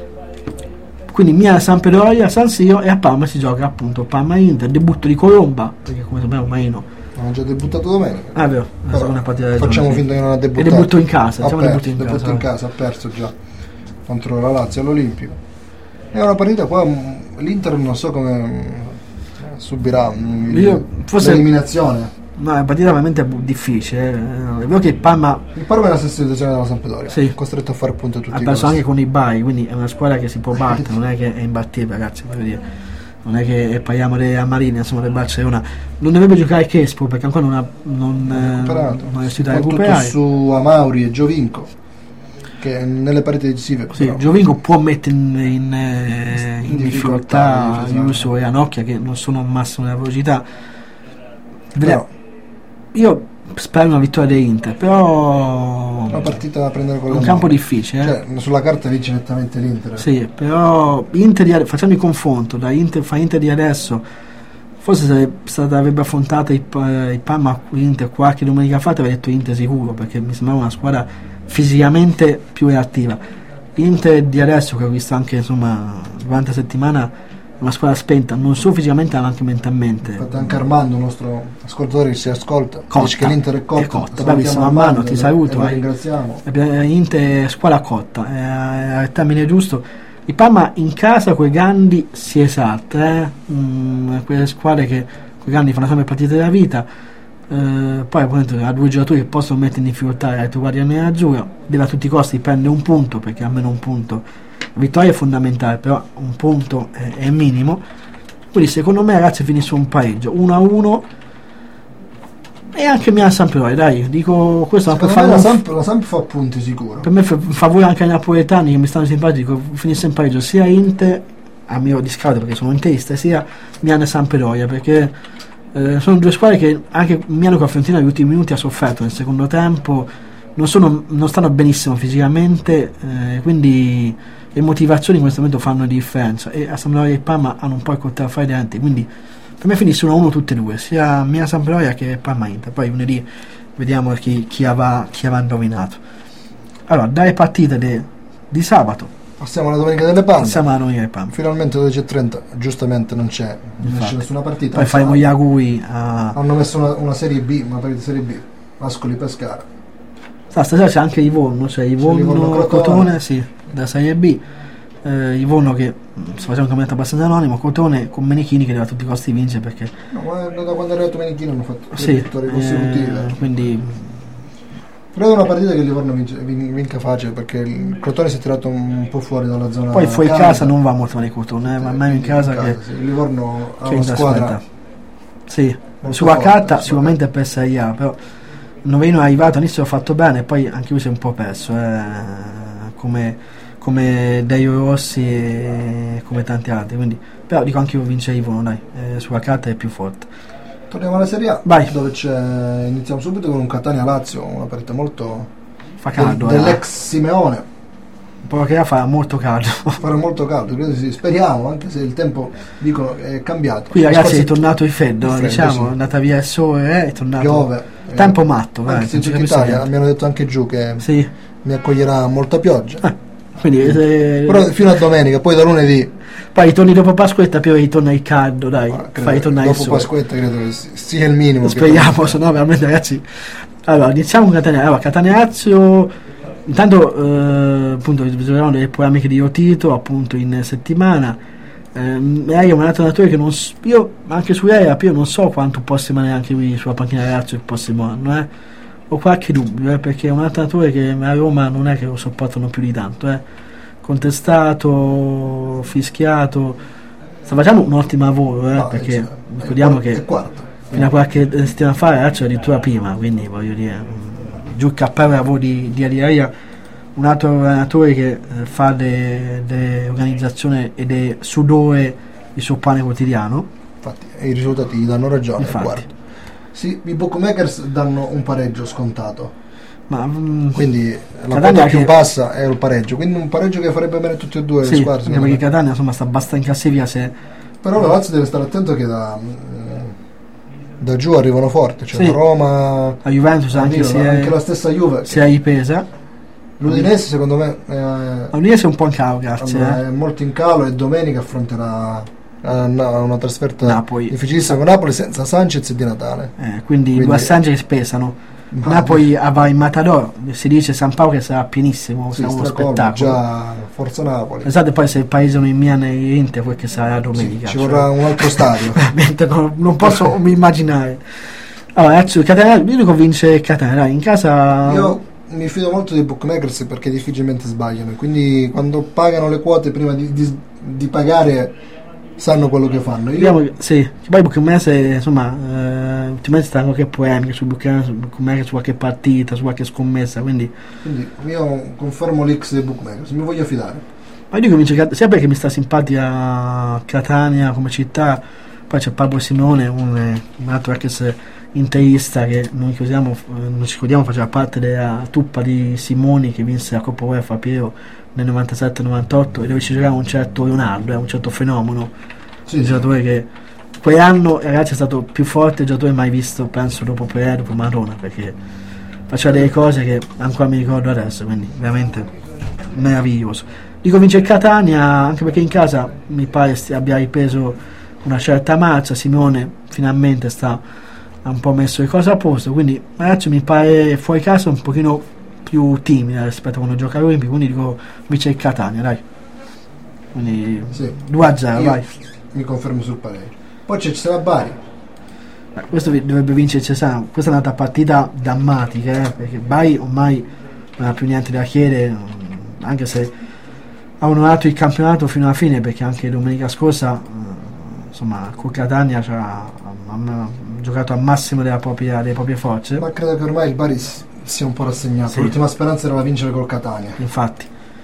Speaker 1: Quindi Milan Sampdoria, San Siro, e a Parma si gioca appunto Parma Inter, debutto di Colomba, perché come sappiamo Marino
Speaker 2: ha già debuttato domenica.
Speaker 1: Vero, la seconda partita
Speaker 2: facciamo finta che non ha debuttato,
Speaker 1: e debutto in casa,
Speaker 2: debutto in casa, ha perso già contro la Lazio all'Olimpico. È una partita qua, l'Inter non so come subirà l'eliminazione.
Speaker 1: No, è una partita veramente difficile. È vero che il Parma
Speaker 2: è la stessa situazione della Sampdoria,
Speaker 1: sì,
Speaker 2: costretto a fare punto a tutti i costi.
Speaker 1: Ha perso anche con i Bari, quindi è una squadra che si può battere, non è che è imbattibile, ragazzi, voglio dire. Non è che parliamo della Marina, insomma, del Barcellona. Non dovrebbe giocare Crespo, perché ancora non è riuscito a recuperare.
Speaker 2: Tutto su Amauri e Giovinco, che nelle partite decisive
Speaker 1: Giovinco può mettere in difficoltà Iuso e Anocchia, che non sono al massimo della velocità. Io spero una vittoria dell'Inter, però
Speaker 2: una partita da prendere con
Speaker 1: un campo difficile,
Speaker 2: cioè, sulla carta vince nettamente l'Inter.
Speaker 1: Sì, però facciamo il confronto da Inter di adesso, forse avrebbe affrontato il Parma Inter qualche domenica fa, avrebbe detto Inter sicuro, perché mi sembrava una squadra fisicamente più reattiva. Inter di adesso, che ho visto anche insomma durante la settimana, una squadra spenta non solo fisicamente ma anche mentalmente.
Speaker 2: Infatti anche Armando, il nostro ascoltatore che si ascolta, dice che l'Inter è cotta.
Speaker 1: Bravissimo Armando, ti saluto,
Speaker 2: ringraziamo.
Speaker 1: Inter squadra cotta, è il termine giusto. Il Parma in casa con i grandi si esalta, quelle squadre che con i grandi fanno sempre partite della vita, poi appunto ha 2 giocatori che possono mettere in difficoltà la tua guardia nerazzurra, deve a tutti i costi prendere un punto, perché almeno un punto, la vittoria è fondamentale, però un punto è minimo. Quindi secondo me, ragazzi, finisce un pareggio 1-1, E anche Milan Sampdoria, dai, dico questo per fare
Speaker 2: la Samp fa punti sicuro.
Speaker 1: Per me favore anche ai napoletani che mi stanno simpatici, finisse in pareggio sia Inter, a mio discapito perché sono interista, sia Milan e Sampdoria, perché sono due squadre che anche Milan con Fiorentina negli ultimi minuti ha sofferto nel secondo tempo, non stanno benissimo fisicamente, quindi le motivazioni in questo momento fanno differenza, e a Sampdoria e Parma hanno un po' il coltello fra i denti, quindi per me finiscono 1 tutte e due, sia Milan Sampdoria che Parma Inter. Poi lunedì vediamo chi avrà indovinato. Allora, dalle partite di sabato
Speaker 2: passiamo alla domenica delle Palme.
Speaker 1: Finalmente
Speaker 2: 12:30, giustamente non c'è nessuna partita.
Speaker 1: Poi faremo gli auguri
Speaker 2: hanno messo una serie B, una partita serie B, Ascoli Pescara.
Speaker 1: Stasera c'è anche Livorno, Crotone, sì, da serie B. Livorno che sta facendo un campionato abbastanza anonimo, Crotone con Menichini che deve a tutti i costi vincere, perché
Speaker 2: da quando è arrivato Menichini hanno fatto 3
Speaker 1: sì,
Speaker 2: vittorie consecutive,
Speaker 1: quindi
Speaker 2: credo una partita che il Livorno vinca facile, perché il Crotone si è tirato un po' fuori dalla zona,
Speaker 1: poi fuori casa non va molto bene Crotone, ma meglio in casa che
Speaker 2: sì. Il Livorno ha
Speaker 1: che
Speaker 2: una squadra
Speaker 1: sì, sulla carta sicuramente per Serie A, però il noveno è arrivato, all'inizio ha fatto bene, poi anche lui si è un po' perso, come Dario Rossi e come tanti altri, quindi però dico anche io vince Livorno, dai, sulla carta è più forte.
Speaker 2: Torniamo alla Serie A.
Speaker 1: Vai.
Speaker 2: Dove iniziamo subito con un Catania-Lazio, una partita molto
Speaker 1: fa caldo,
Speaker 2: dell'ex Simeone.
Speaker 1: Un po' che fa molto caldo.
Speaker 2: Farà molto caldo, credo sì. Speriamo, anche se il tempo dicono è cambiato.
Speaker 1: Qui ragazzi è tornato il freddo, diciamo,
Speaker 2: sì.
Speaker 1: È andata via il sole, è tornato.
Speaker 2: Piove.
Speaker 1: Tempo matto,
Speaker 2: anche in Italia, mi hanno detto anche giù che
Speaker 1: sì.
Speaker 2: Mi accoglierà molta pioggia.
Speaker 1: Quindi,
Speaker 2: però fino a domenica, poi da lunedì.
Speaker 1: Poi ritorni dopo Pasquetta, più ritorna il caldo, dai. Fai ritornare il
Speaker 2: dopo
Speaker 1: sole.
Speaker 2: Pasquetta credo che sia il minimo.
Speaker 1: Speriamo, se no veramente ragazzi. Allora, iniziamo con Catania. Allora, Catania-Lazio, intanto appunto risolveranno delle polemiche di Otito appunto in settimana. Lei è un allenatore che io anche su lei io non so quanto possa rimanere anche lui sulla panchina Lazio il prossimo anno, ho qualche dubbio, perché è un allenatore che a Roma non è che lo sopportano più di tanto, contestato, fischiato, sta facendo un ottimo lavoro, perché ricordiamo che fino a qualche settimana fa Lazio addirittura prima, quindi voglio dire, giù il cappello lavoro di Adiaia, un altro allenatore che fa le organizzazioni ed è sudore il suo pane quotidiano.
Speaker 2: Infatti i risultati gli danno ragione. Sì, i bookmakers danno un pareggio scontato, quindi la quota più bassa è il pareggio, quindi un pareggio che farebbe bene tutte e due le squadre,
Speaker 1: anche perché Catania insomma sta abbastanza in classifica,
Speaker 2: però la Lazio deve stare attento che da giù arrivano forti, cioè la Roma,
Speaker 1: la Juventus, anche
Speaker 2: la stessa Juve
Speaker 1: si è ripesa.
Speaker 2: L'Udinese secondo me
Speaker 1: l'Udinese è un po' in calo, grazie,
Speaker 2: è molto in calo, e domenica affronterà una trasferta
Speaker 1: Napoli,
Speaker 2: difficilissima con Napoli senza Sanchez e Di Natale,
Speaker 1: quindi due assaggi che pesano. Napoli va in Matador, si dice San Paolo che sarà pienissimo, sarà uno spettacolo,
Speaker 2: già forza Napoli.
Speaker 1: Pensate poi se il paese non in Milan e Inter, quel che sarà domenica,
Speaker 2: ci vorrà un altro stadio.
Speaker 1: Veramente non posso immaginare. Allora l'unico vince Catania in casa.
Speaker 2: Io mi fido molto dei bookmakers perché difficilmente sbagliano, quindi quando pagano le quote prima di pagare sanno quello che fanno.
Speaker 1: Sì, poi i bookmakers insomma ultimamente stanno qualche polemica sui bookmakers, su qualche partita, su qualche scommessa, quindi
Speaker 2: io confermo l'X dei bookmakers, mi voglio fidare.
Speaker 1: Ma io dico vince sia perché mi sta simpatica Catania come città, poi c'è Pablo Simone, un altro ex interista che non ci ricordiamo faceva parte della truppa di Simoni che vinse la Coppa UEFA Piero nel 97-98, e dove ci giocava un certo Leonardo, un certo fenomeno, un giocatore che quell'anno ragazzi è stato più forte giocatore mai visto, penso dopo Pelé, dopo Maradona, perché faceva delle cose che ancora mi ricordo adesso, quindi veramente meraviglioso. Dico vince il Catania anche perché in casa mi pare abbia ripreso una certa marcia, Simone finalmente ha un po' messo le cose a posto, quindi ragazzi mi pare fuori casa un pochino più timida rispetto a quando gioca all'Olimpico, quindi dico vince il Catania, dai, quindi 2-0, vai.
Speaker 2: Mi confermo sul parere. Poi c'è Cesena Bari,
Speaker 1: questo dovrebbe vincere Cesena, questa è un'altra partita drammatica, perché Bari ormai non ha più niente da chiedere, anche se ha onorato il campionato fino alla fine, perché anche domenica scorsa insomma con Catania giocato al massimo delle proprie forze.
Speaker 2: Ma credo che ormai il Bari sia un po' rassegnato.
Speaker 1: Sì.
Speaker 2: L'ultima speranza era la vincere col Catania.
Speaker 1: Infatti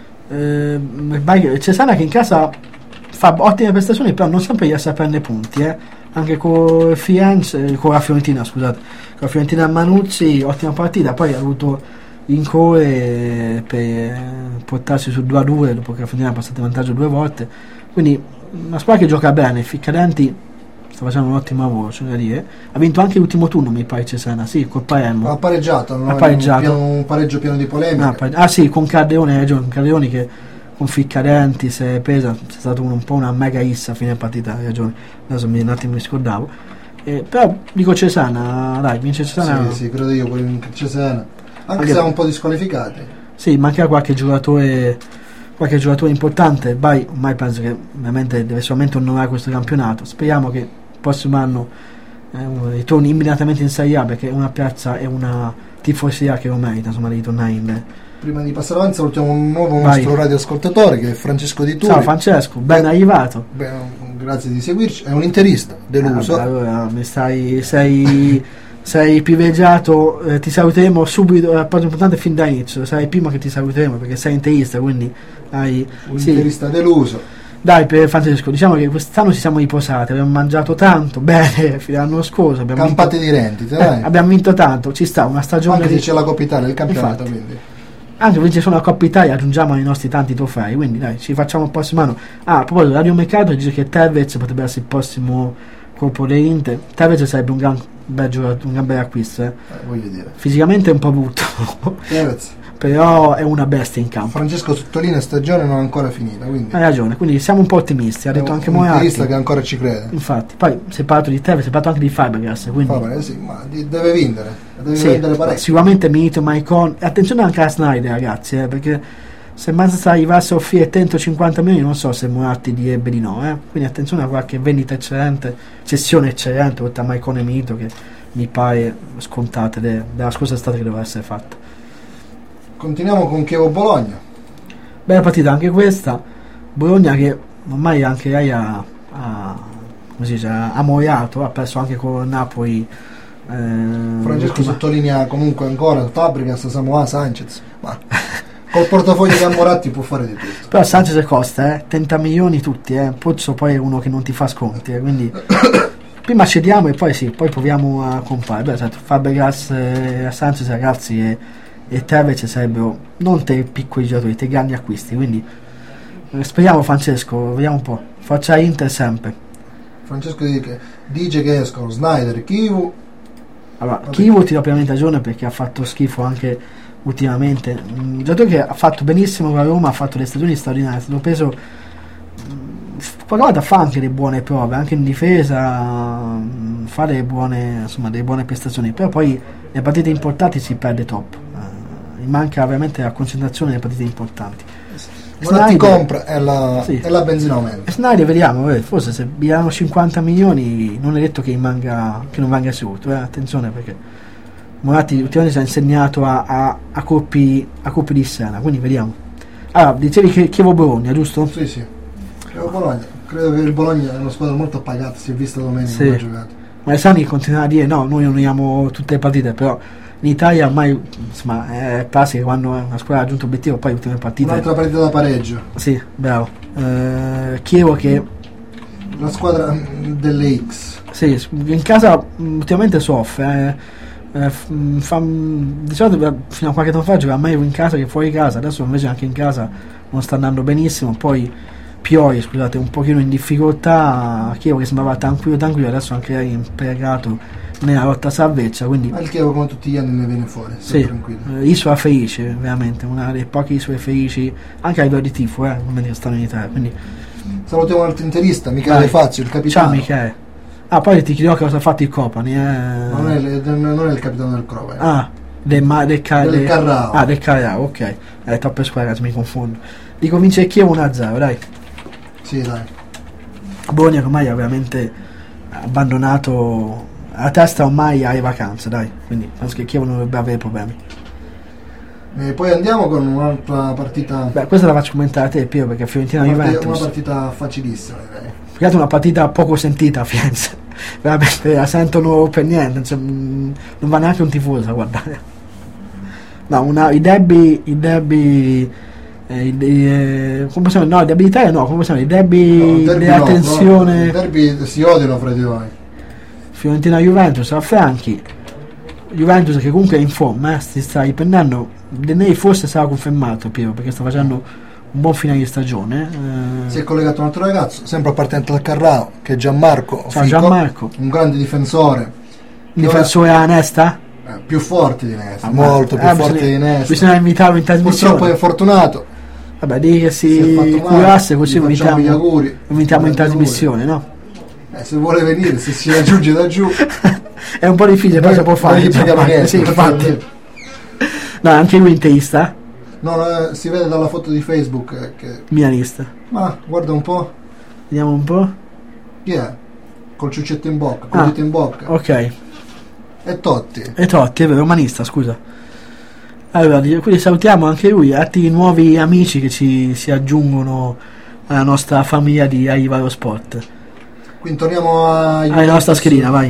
Speaker 1: Cesena che in casa fa ottime prestazioni, però non sempre riesce a prendere punti, anche con Firenze, con la Fiorentina, scusate, con la Fiorentina Manuzzi, ottima partita, poi ha avuto incore per portarsi su 2-2 dopo che la Fiorentina è passata in vantaggio 2 volte, quindi una squadra che gioca bene. Ficcadenti sta facendo un ottimo lavoro, c'è da dire. Ha vinto anche l'ultimo turno, mi pare, Cesena, sì, col Palermo.
Speaker 2: Ha pareggiato, no? Un pareggio pieno di polemica.
Speaker 1: Sì, con Cardeoni, con Cardeoni che con Ficcadenti si è presa, c'è stato un po' una mega issa a fine partita, hai ragione, adesso un attimo mi scordavo. Però dico Cesena, dai, vince Cesena.
Speaker 2: Sì, credo io con Cesena, anche se ha un po' disqualificati.
Speaker 1: Sì, manca qualche giocatore importante. Vai, ormai penso che ovviamente deve solamente onorare questo campionato. Speriamo che il prossimo anno ritorni immediatamente in Serie A, perché è una piazza e una tifoseria che lo merita, insomma, di ritornare in.
Speaker 2: Prima di passare avanti salutiamo un nuovo nostro radioascoltatore che è Francesco Di Turi.
Speaker 1: Ciao Francesco, ben arrivato.
Speaker 2: Grazie di seguirci, è un interista deluso.
Speaker 1: Allora sei privilegiato, ti saluteremo subito, la cosa importante fin da inizio, sei il primo che ti saluteremo perché sei interista, quindi hai
Speaker 2: un interista deluso.
Speaker 1: Dai, per Francesco, diciamo che quest'anno ci siamo riposati, abbiamo mangiato tanto, bene, fino all'anno scorso abbiamo
Speaker 2: campate di rendite, dai.
Speaker 1: Abbiamo vinto tanto, ci sta una stagione.
Speaker 2: Anche se c'è la Coppa Italia, il campionato, quindi.
Speaker 1: Anche se c'è una Coppa Italia aggiungiamo ai nostri tanti trofei, quindi dai, ci facciamo il prossimo anno. A proposito, Radio Mercato dice che Tevez potrebbe essere il prossimo colpo dell'Inter. Tevez sarebbe un gran bel giocatore, un gran bel acquisto,
Speaker 2: voglio dire.
Speaker 1: Fisicamente è un po' brutto.
Speaker 2: Tevez.
Speaker 1: Però è una bestia in campo.
Speaker 2: Francesco sottolinea stagione non ancora finita, quindi.
Speaker 1: Hai ragione, quindi siamo un po' ottimisti, ha detto anche Moratti.
Speaker 2: Che ancora ci crede.
Speaker 1: Infatti, poi si è parlato di Tevez, si è parlato anche di Fabregas, quindi.
Speaker 2: Sì, ma deve vincere, vendere parecchio.
Speaker 1: Sicuramente Milito, Maicon, e attenzione anche a Snyder, ragazzi, perché se Mazza arrivasse a offrire 150 milioni non so se Moratti direbbe di no, quindi attenzione a qualche vendita eccellente, cessione eccellente oltre a Maicon e Milito, che mi pare scontate della scorsa estate che doveva essere fatta.
Speaker 2: Continuiamo con Chievo Bologna.
Speaker 1: Bella partita anche questa. Bologna che ormai anche lei ha moriato, ha perso anche con Napoli.
Speaker 2: Francesco sottolinea comunque ancora Fabregas, Samoa, Sanchez, ma col portafoglio che ha Moratti può fare di tutto.
Speaker 1: Però Sanchez costa 30 milioni tutti, Pozzo poi è uno che non ti fa sconti, quindi prima cediamo e poi proviamo a comprare. Beh, certo, Fabregas, Sanchez, ragazzi, e Tevez sarebbero non te piccoli giocatori, te grandi acquisti, quindi speriamo. Francesco, vediamo un po', faccia Inter sempre.
Speaker 2: Francesco dice che escono Snyder, Chivu.
Speaker 1: Allora, Chivu ti do pienamente ragione perché ha fatto schifo anche ultimamente, un giocatore che ha fatto benissimo con la Roma, ha fatto delle stagioni straordinarie, è stato preso qualche volta, fa anche delle buone prove anche in difesa, fa delle buone prestazioni, però poi le partite importanti si perde troppo, manca veramente la concentrazione nelle partite importanti.
Speaker 2: Moratti compra e la benzina aumenta.
Speaker 1: Snyder vediamo, forse se vi danno 50 milioni non è detto che non venga assunto, attenzione, perché Moratti ultimamente si è insegnato a colpi di scena, quindi vediamo. Allora, dicevi che Chievo Bologna, giusto?
Speaker 2: Sì, Chievo Bologna, credo che il Bologna è una squadra molto appagata, si è vista domenica,
Speaker 1: sì.
Speaker 2: Non ha giocato.
Speaker 1: Ma Sani continua a dire no, noi non abbiamo tutte le partite, però in Italia ormai insomma è prassi che quando una squadra ha raggiunto l'obiettivo poi le ultime partite.
Speaker 2: Un'altra partita da pareggio.
Speaker 1: Sì, bravo. Chievo che
Speaker 2: la squadra delle X.
Speaker 1: Sì, in casa ultimamente soffre. Di solito fino a qualche tempo fa giocava meglio in casa che fuori casa, adesso invece anche in casa non sta andando benissimo. Poi Pioi, scusate, un pochino in difficoltà. Chievo che sembrava tranquillo, adesso anche lei impiegato nella lotta salvezza, quindi
Speaker 2: il Chievo come tutti gli anni ne viene fuori,
Speaker 1: sì,
Speaker 2: tranquillo.
Speaker 1: Isola felice, veramente una delle poche isole felici anche a livello di tifo, come stanno in Italia, quindi
Speaker 2: salutiamo un altro interista, Michele Fazio, il capitano.
Speaker 1: Ciao Michele. Poi ti chiederò cosa ha fatto il Copani,
Speaker 2: non è il capitano del Crova,
Speaker 1: del
Speaker 2: Carrao.
Speaker 1: Del Carrao, ok, troppe squadre, mi confondo. Dico vince il Chievo 1-0, dai.
Speaker 2: Sì, dai.
Speaker 1: Bologna ormai ha veramente abbandonato la testa ormai alle vacanze, dai, quindi penso che Chievo non dovrebbe avere problemi.
Speaker 2: E poi andiamo con un'altra partita.
Speaker 1: Beh, questa la faccio commentare a te, Piero, perché Fiorentina Juventus.
Speaker 2: Una partita facilissima, direi.
Speaker 1: Una partita poco sentita a Firenze. veramente la sentono per niente, cioè, non va neanche un tifoso a guardare. No, i derby come possiamo, no, i derby d'Italia no, come possiamo, i derby della tensione,
Speaker 2: i derby si odiano fra di noi.
Speaker 1: Fiorentina Juventus a Franchi, Juventus che comunque è in forma, si sta riprendendo. Dennei forse sarà confermato Piero, perché sta facendo un buon finale di stagione.
Speaker 2: Si è collegato un altro ragazzo sempre appartenente al Carrao, che è Gianmarco Fico,
Speaker 1: Gianmarco,
Speaker 2: un grande difensore,
Speaker 1: difensore a Nesta,
Speaker 2: più forte di Nesta, molto più forte di Nesta.
Speaker 1: Bisogna invitarlo in trasmissione.
Speaker 2: Purtroppo è infortunato.
Speaker 1: Vabbè, di che si curasse, così lo invitiamo in trasmissione, no?
Speaker 2: Se vuole venire, se si raggiunge da giù
Speaker 1: è un po' difficile, però si può fare. Sì, infatti. No, anche lui interista.
Speaker 2: No, si vede dalla foto di Facebook che...
Speaker 1: Milanista.
Speaker 2: Ma guarda un po'.
Speaker 1: Vediamo un po'.
Speaker 2: Chi è? Col ciuccetto in bocca, col dito in bocca.
Speaker 1: Ok.
Speaker 2: E Totti,
Speaker 1: è vero, romanista, scusa. Allora, quindi salutiamo anche lui, altri nuovi amici che si aggiungono alla nostra famiglia di Arriva lo Sport.
Speaker 2: Quindi torniamo
Speaker 1: alla nostra schedina, vai.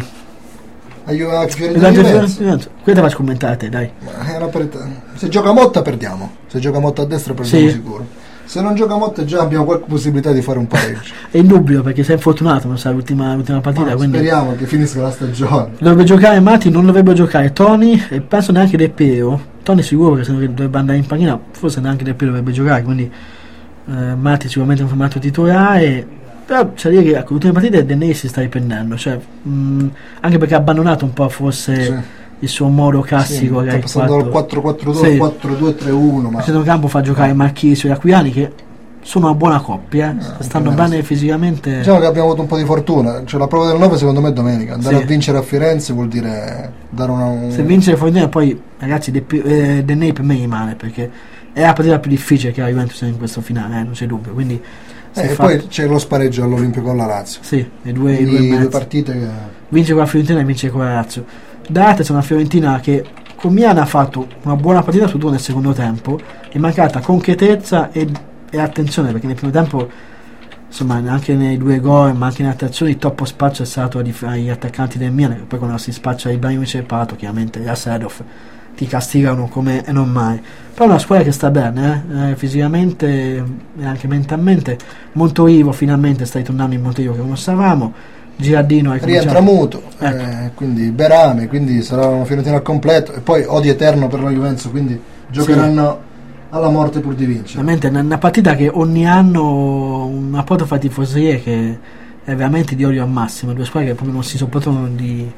Speaker 1: Qui te faccio commentare te, dai.
Speaker 2: Se gioca Motta perdiamo, se gioca Motta a destra perdiamo sicuro. Se non gioca Motta già abbiamo qualche possibilità di fare un pareggio.
Speaker 1: È indubbio, perché sei infortunato, non sai l'ultima partita, quindi
Speaker 2: speriamo che finisca la stagione.
Speaker 1: Dovrebbe giocare Matti, non dovrebbe giocare Toni e penso neanche Del Piero. Toni sicuro, perché se no dovrebbe andare in panchina, forse neanche Del Piero dovrebbe giocare, quindi Matti sicuramente è un formato titolare. Però c'è da dire che l'ultima partita Dennei si sta riprendendo, cioè, anche perché ha abbandonato un po' forse il suo modo classico,
Speaker 2: sta passando dal 4-4-2 al 4-2-3-1, ma il
Speaker 1: centrocampo fa giocare Marchisio e Acquiani, che sono una buona coppia, stanno bene fisicamente.
Speaker 2: Diciamo che abbiamo avuto un po' di fortuna, cioè la prova del 9 secondo me è domenica, andare a vincere a Firenze vuol dire dare
Speaker 1: se vincere Fiorentina, poi ragazzi Dennei per me rimane, perché è la partita più difficile che la Juventus in questo finale, non c'è dubbio, quindi
Speaker 2: e poi c'è lo spareggio all'Olimpico con la Lazio,
Speaker 1: le due
Speaker 2: partite che
Speaker 1: vince con la Fiorentina e vince con la Lazio. Date c'è una Fiorentina che con Milan ha fatto una buona partita su due nel secondo tempo, è mancata concretezza e attenzione, perché nel primo tempo insomma anche nei due gol ma anche nelle azioni troppo spazio è stato agli attaccanti del Milan, che poi quando si spaccia Ibrahimovic e Pato, chiaramente e a Sedorf ti castigano come e non mai. Però è una squadra che sta bene, fisicamente e anche mentalmente. Montorivo finalmente sta ritornando in Montorivo che conoscevamo, Girardino
Speaker 2: rientra muto, quindi Berame, quindi sarà una Fiorentina al completo, e poi odio eterno per la Juventus, quindi giocheranno alla morte pur di vincere.
Speaker 1: Veramente è una partita che ogni anno una porta fa tifoserie che è veramente di odio al massimo, due squadre che proprio non si sopportano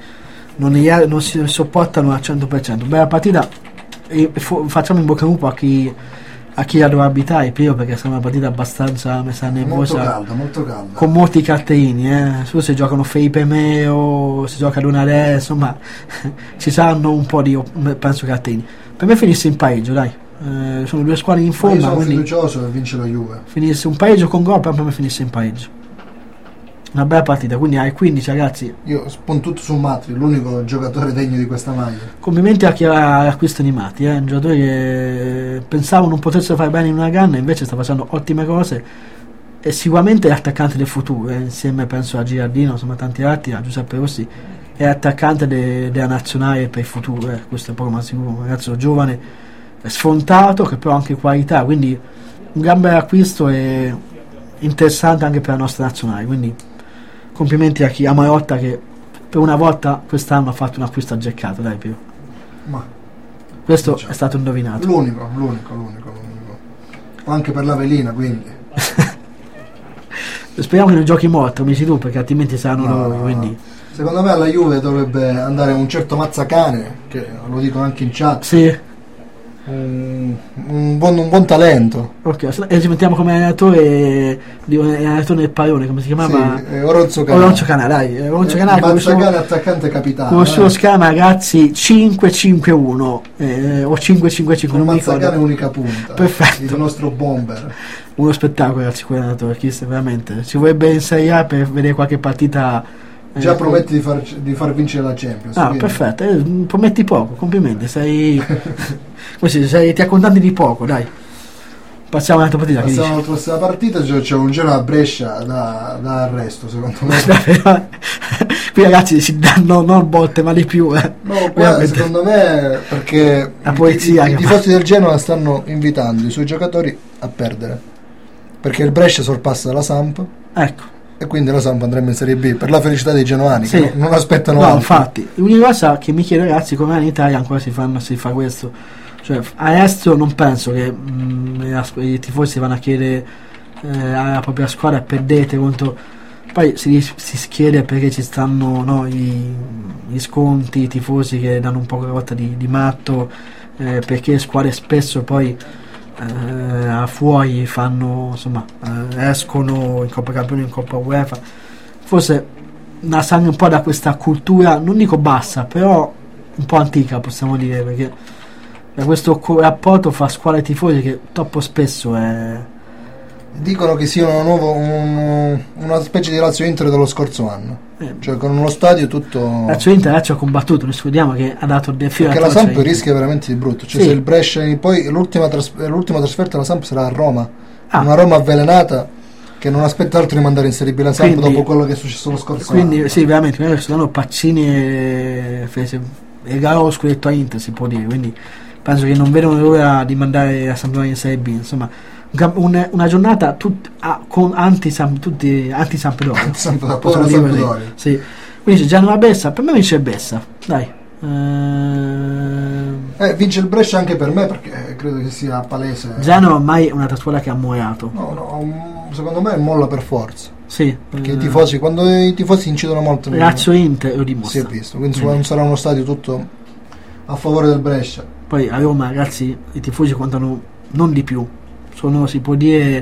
Speaker 1: non si sopportano al 100%. Bella partita, e facciamo in bocca al lupo a chi la dovrà abitare, Piero, perché sarà una partita abbastanza messa nervosa,
Speaker 2: molto calda,
Speaker 1: con molti cartellini, su se giocano Felipe Meo, si gioca Lunaré, insomma ci saranno un po' di penso cartellini. Per me finisse in pareggio, dai, sono due squadre in forma,
Speaker 2: io sono
Speaker 1: quindi
Speaker 2: fiducioso che vince la Juve,
Speaker 1: finisse un pareggio con gol, per me finisse in pareggio. Una bella partita, quindi ai 15 ragazzi.
Speaker 2: Io spunto su Matri, l'unico giocatore degno di questa maglia.
Speaker 1: Complimenti a chi ha l'acquisto di Matti, un giocatore che pensavo non potesse fare bene in una ganna, invece sta facendo ottime cose e sicuramente è attaccante del futuro, insieme penso a Girardino, insomma tanti altri, a Giuseppe Rossi, è attaccante della nazionale per il futuro, questo è poco ma sicuro, un ragazzo giovane, sfontato, che però ha anche qualità, quindi un gran bel acquisto e interessante anche per la nostra nazionale, quindi complimenti a chi ha Marotta, che per una volta quest'anno ha fatto un acquisto azzeccato, dai Pio.
Speaker 2: Ma
Speaker 1: questo è stato indovinato.
Speaker 2: L'unico. Anche per la velina, quindi.
Speaker 1: Speriamo che non giochi molto, mi dici tu, perché altrimenti saranno loro, quindi.
Speaker 2: Secondo me alla Juve dovrebbe andare un certo Mazzacane, che lo dico anche in chat.
Speaker 1: Sì.
Speaker 2: Un buon talento.
Speaker 1: Ok, e ci mettiamo come allenatore del Pallone, come si chiamava?
Speaker 2: Sì, Oronzo
Speaker 1: Canà, dai. Oronzo Canà,
Speaker 2: Mazzacane attaccante capitano.
Speaker 1: Con il suo schema, ragazzi, 5-5-1 o 5-5-5, non mi ricordo.
Speaker 2: Mazzacane unica punta.
Speaker 1: Perfetto.
Speaker 2: Il nostro bomber.
Speaker 1: Uno spettacolo, ragazzi, quell'allenatore, veramente. Ci vorrebbe in Serie A per vedere qualche partita.
Speaker 2: Già prometti di far vincere la Champions.
Speaker 1: Perfetto, prometti poco, complimenti, ti accontenti di poco, dai. Passiamo all'altra partita.
Speaker 2: Passiamo alla prossima partita, c'è un Genoa Brescia da arresto, secondo me.
Speaker 1: qui ragazzi si danno non botte ma di più
Speaker 2: No, qua secondo me perché
Speaker 1: la polizia
Speaker 2: i tifosi del Genoa stanno invitando i suoi giocatori a perdere, perché il Brescia sorpassa la Samp,
Speaker 1: ecco,
Speaker 2: e quindi la Samp andrebbe in Serie B per la felicità dei genuani,
Speaker 1: sì,
Speaker 2: che non aspettano
Speaker 1: no,
Speaker 2: altro.
Speaker 1: infatti l'unica cosa che mi chiedo ragazzi, come in Italia ancora si fa questo, cioè all'estero non penso che i tifosi vanno a chiedere alla propria squadra perdete contro, poi si schiera perché ci stanno, no, gli sconti, i tifosi che danno un po' una volta di matto, perché le squadre spesso poi a fuori fanno, insomma, escono in Coppa Campioni, in Coppa UEFA, forse nasce un po' da questa cultura, non dico bassa, però un po' antica possiamo dire, perché da questo rapporto fra squadre e tifosi che troppo spesso è...
Speaker 2: Dicono che sia una specie di Lazio Inter dello scorso anno, cioè con uno stadio tutto.
Speaker 1: Lazio Inter ha combattuto, non scordiamo che ha dato del filo.
Speaker 2: Perché la Samp rischia veramente di brutto, cioè sì. Se il Brescia poi l'ultima trasferta la Samp sarà a Roma, una Roma avvelenata che non aspetta altro di mandare in Serie B la Samp, quindi, dopo quello che è successo lo scorso anno.
Speaker 1: Quindi sì, veramente sono Paccini e Garo scudetto a Inter, si può dire, quindi penso che non vedono l'ora di mandare la Sampdoria in Serie B, insomma. Una giornata con anti-Sampdoria. Sì. Quindi c'è Genova Bessa, per me vince Bessa, dai.
Speaker 2: Vince il Brescia anche per me, perché credo che sia palese.
Speaker 1: Genova ormai è un'altra squadra che ha mollato.
Speaker 2: No, secondo me molla per forza.
Speaker 1: Sì.
Speaker 2: Perché quando i tifosi incidono molto.
Speaker 1: Lazio Inter lo dimostra.
Speaker 2: Si è visto, quindi non sarà uno stadio tutto a favore del Brescia.
Speaker 1: Poi a Roma, ragazzi, i tifosi contano non di più. Sono, si può dire,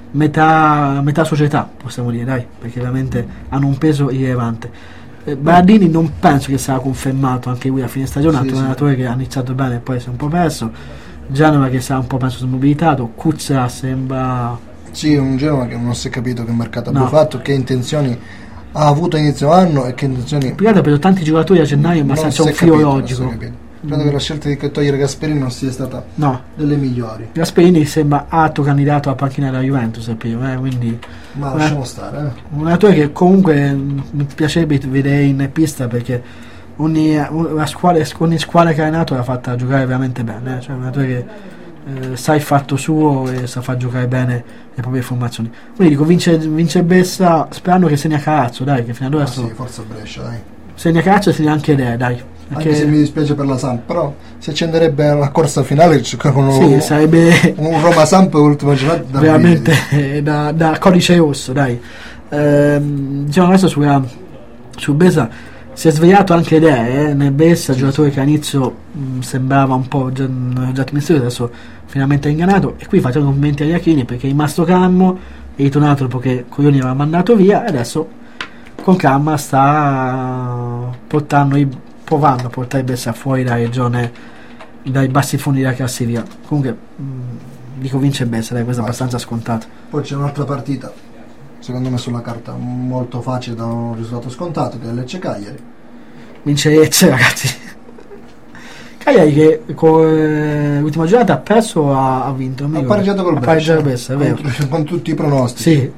Speaker 1: metà società, possiamo dire, dai, perché veramente hanno un peso irrilevante. Baradini non penso che sarà confermato anche lui a fine stagione, un allenatore che ha iniziato bene e poi si è un po' perso. Genova che sarà un po', penso, smobilitato. Cuzza sembra...
Speaker 2: Sì, un Genova che non si è capito che mercato abbia fatto, che intenzioni ha avuto inizio anno e che intenzioni...
Speaker 1: Poi ha preso tanti giocatori a gennaio, ma senza un filo logico.
Speaker 2: Credo che la scelta di togliere Gasperini non sia stata delle migliori.
Speaker 1: Gasperini sembra alto candidato a panchina della Juventus, quindi
Speaker 2: ma lasciamo stare.
Speaker 1: Un allenatore che comunque mi piacerebbe vedere in pista, perché ogni squadra che ha allenato l'ha fatta giocare veramente bene, cioè un allenatore che sa il fatto suo e sa far giocare bene le proprie formazioni. Quindi dico vince Bessa, sperando che segna Carazzo, dai, che fino ad ora
Speaker 2: sì, forza Brescia, dai.
Speaker 1: Segna Carazzo e segna anche Idea, dai.
Speaker 2: Anche se mi dispiace per la Samp, però si accenderebbe la corsa finale
Speaker 1: sarebbe
Speaker 2: un Roma Samp ultima giornata
Speaker 1: veramente da codice rosso, dai. Diciamo adesso su Bessa si è svegliato anche Idea, nel Bessa, giocatore che all'inizio sembrava un po' già misterioso, adesso finalmente è ingannato, e qui facciamo complimenti agli Iachini perché è rimasto calmo, è ritornato dopo che Coglioni aveva mandato via, e adesso con calma sta provando a portare Bessa fuori dalla regione, dai bassi fondi della classifica. Comunque dico vince Bessa, dai, questo è abbastanza scontato.
Speaker 2: Poi c'è un'altra partita secondo me sulla carta molto facile da un risultato scontato, che è Lecce Cagliari.
Speaker 1: Vince Lecce, ragazzi. Cagliari che con l'ultima giornata ha perso, ha vinto,
Speaker 2: ha pareggiato col
Speaker 1: Brescia, è vero,
Speaker 2: con tutti i pronostici.
Speaker 1: Sì.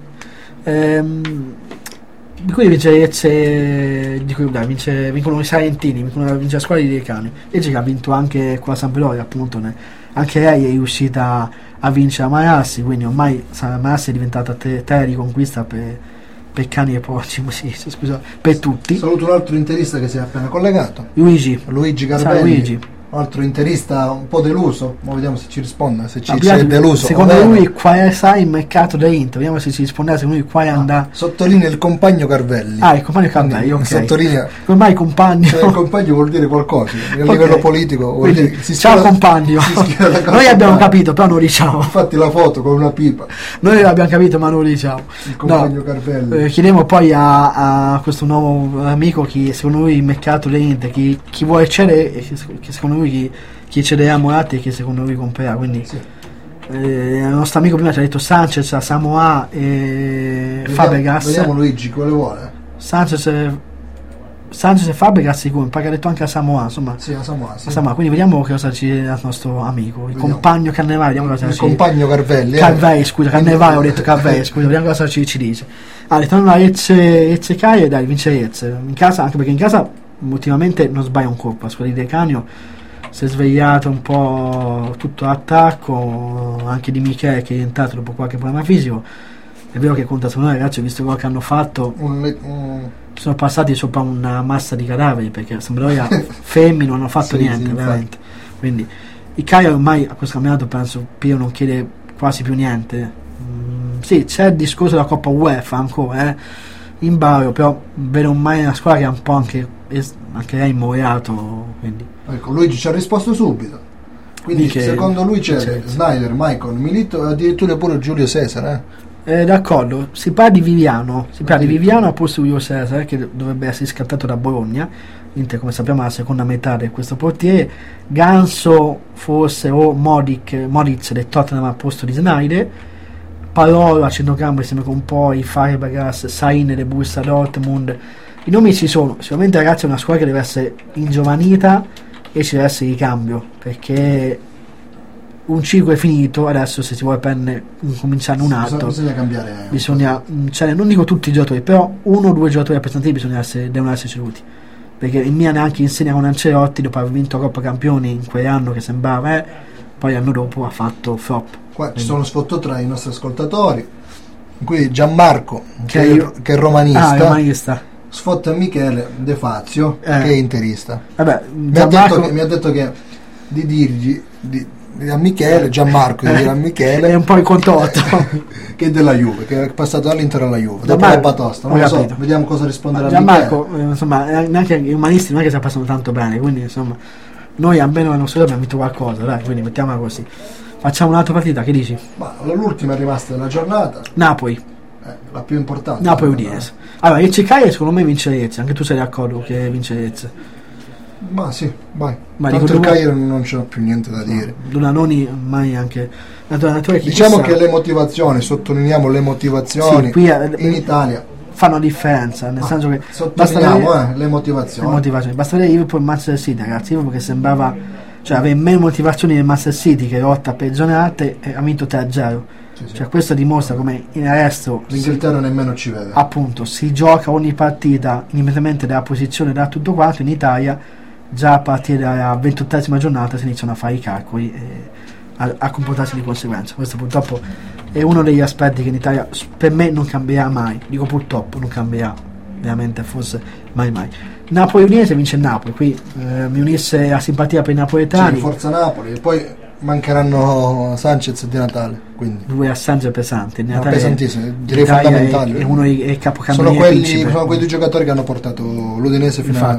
Speaker 1: Di cui vince Lecce, vincono i Salentini, vince la squadra di Recani. Lecce che ha vinto anche con la Sampdoria, appunto, anche lei è riuscita a vincere a Marassi, quindi ormai Marassi è diventata terra di conquista per Cani e Porci, scusa, per tutti.
Speaker 2: Saluto un altro interista che si è appena collegato,
Speaker 1: Luigi
Speaker 2: Garbelli. Un altro interista un po' deluso, ma vediamo se ci risponde, se è deluso.
Speaker 1: Secondo lui qual è il mercato da Inter, vediamo se ci rispondeva, secondo lui qua è andato.
Speaker 2: Sottolinea il compagno Carvelli.
Speaker 1: Il compagno Carvelli, ok.
Speaker 2: Sottolinea.
Speaker 1: Ormai il compagno.
Speaker 2: Cioè, il compagno vuol dire qualcosa, a livello politico vuol dire che
Speaker 1: ciao compagno. Noi abbiamo capito, però non lo diciamo.
Speaker 2: Infatti la foto con una pipa.
Speaker 1: Noi l'abbiamo capito, ma non lo diciamo.
Speaker 2: Il compagno Carvelli.
Speaker 1: Chiediamo poi a questo nuovo amico chi secondo lui il mercato da Inter, chi vuole cedere, che secondo lui chi cederà a Moratti e che secondo lui comprerà, quindi sì. Il nostro amico prima ci ha detto Sanchez, Samoa e Fabregas.
Speaker 2: Vediamo Luigi quale vuole.
Speaker 1: Sanchez Sanchez e Fabregas sicuro, poi ha detto anche a Samoa, insomma.
Speaker 2: Sì, a Samoa, sì.
Speaker 1: A Samoa, quindi vediamo cosa ci dirà il nostro amico, il compagno Cannavale, vediamo cosa
Speaker 2: il compagno
Speaker 1: Carvelli, scusa, Cannavale, ho detto Carvelli, scusa, vediamo cosa ci dice. Ritorno a Ecce Caio, dai, vince Ecce in casa, anche perché in casa ultimamente non sbaglia un colpo, la squadra di De Canio si è svegliato un po' tutto l'attacco, anche di Michele che è rientrato dopo qualche problema fisico. È vero che conta secondo me, ragazzi, visto quello che hanno fatto, sono passati sopra una massa di cadaveri, perché a Sampdoria femmini non hanno fatto niente, veramente. Quindi il Caio ormai a questo campionato penso Pio non chiede quasi più niente. Sì, c'è il discorso della Coppa UEFA ancora in Baro, però vedo ormai una squadra che è un po' anche lei immoriato, quindi.
Speaker 2: Ecco, Luigi ci ha risposto subito, quindi secondo lui c'è Snyder, Maicon, Milito, addirittura pure Giulio Cesare.
Speaker 1: D'accordo, si parla di Viviano, a posto di Giulio Cesare, che dovrebbe essere scattato da Bologna. Inter, come sappiamo, è la seconda metà di questo portiere. Ganso forse, o Modic del Tottenham al posto di Snyder. Parolo a centrocampo insieme con poi Fabregas, Sain del Borussia Dortmund. I nomi ci sono, sicuramente, ragazzi, è una squadra che deve essere ingiovanita e ci deve essere ricambio, perché un ciclo è finito, adesso se si vuole cominciare un altro
Speaker 2: bisogna cambiare,
Speaker 1: non dico tutti i giocatori, però 1 o 2 giocatori rappresentativi devono essere ceduti, perché il Milan neanche insegna con Ancelotti, dopo aver vinto Coppa Campioni in quell'anno che sembrava, poi l'anno dopo ha fatto flop.
Speaker 2: Qua ci sono sfottò tra i nostri ascoltatori, qui Gianmarco che è romanista, sfotta Michele De Fazio che è interista. Mi ha detto che di dirgli a Michele, Gianmarco di dire a Michele
Speaker 1: è un po' il contorto
Speaker 2: che è della Juve, che è passato dall'Inter alla Juve dopo la batosta, non lo so, vediamo cosa risponderà
Speaker 1: Gianmarco. Insomma, neanche i umanisti non è che si passano tanto bene, quindi insomma noi almeno nel nostro abbiamo vinto qualcosa, dai, quindi mettiamola così. Facciamo un'altra partita, che dici?
Speaker 2: Ma l'ultima è rimasta della giornata,
Speaker 1: Napoli,
Speaker 2: la più importante,
Speaker 1: Napoli Udinese. Allora, il Ceccaia secondo me vince Lecce, anche tu sei d'accordo che vince Lecce?
Speaker 2: Ma sì, vai. Tanto il Cagliari non c'è più niente da dire.
Speaker 1: Donanoni ormai anche
Speaker 2: diciamo che le motivazioni, sottolineiamo le motivazioni,
Speaker 1: qui
Speaker 2: in Italia
Speaker 1: fanno differenza, nel senso che
Speaker 2: sottolineiamo le motivazioni.
Speaker 1: Basta vedere Liverpool e Manchester City, ragazzi. Liverpool che sembrava, cioè, aveva meno motivazioni del Manchester City, che lotta per zone alte, e ha vinto 3-0. Cioè, questo dimostra come in resto
Speaker 2: l'Inghilterra nemmeno ci vede, appunto,
Speaker 1: si gioca ogni partita indipendentemente dalla posizione, da tutto quanto. In Italia già a partire dalla 28esima giornata si iniziano a fare i calcoli e a comportarsi di conseguenza. Questo purtroppo è uno degli aspetti che in Italia per me non cambierà mai, dico purtroppo non cambierà veramente, forse mai. Napoli Udinese vince il Napoli, qui mi unisse a simpatia per i napoletani.
Speaker 2: Forza Napoli, e poi mancheranno Sanchez e Di Natale, quindi
Speaker 1: 2 assaggi pesanti,
Speaker 2: pesantissimi, direi fondamentali,
Speaker 1: e uno è capocannoniere,
Speaker 2: sono quei 2 giocatori che hanno portato l'Udinese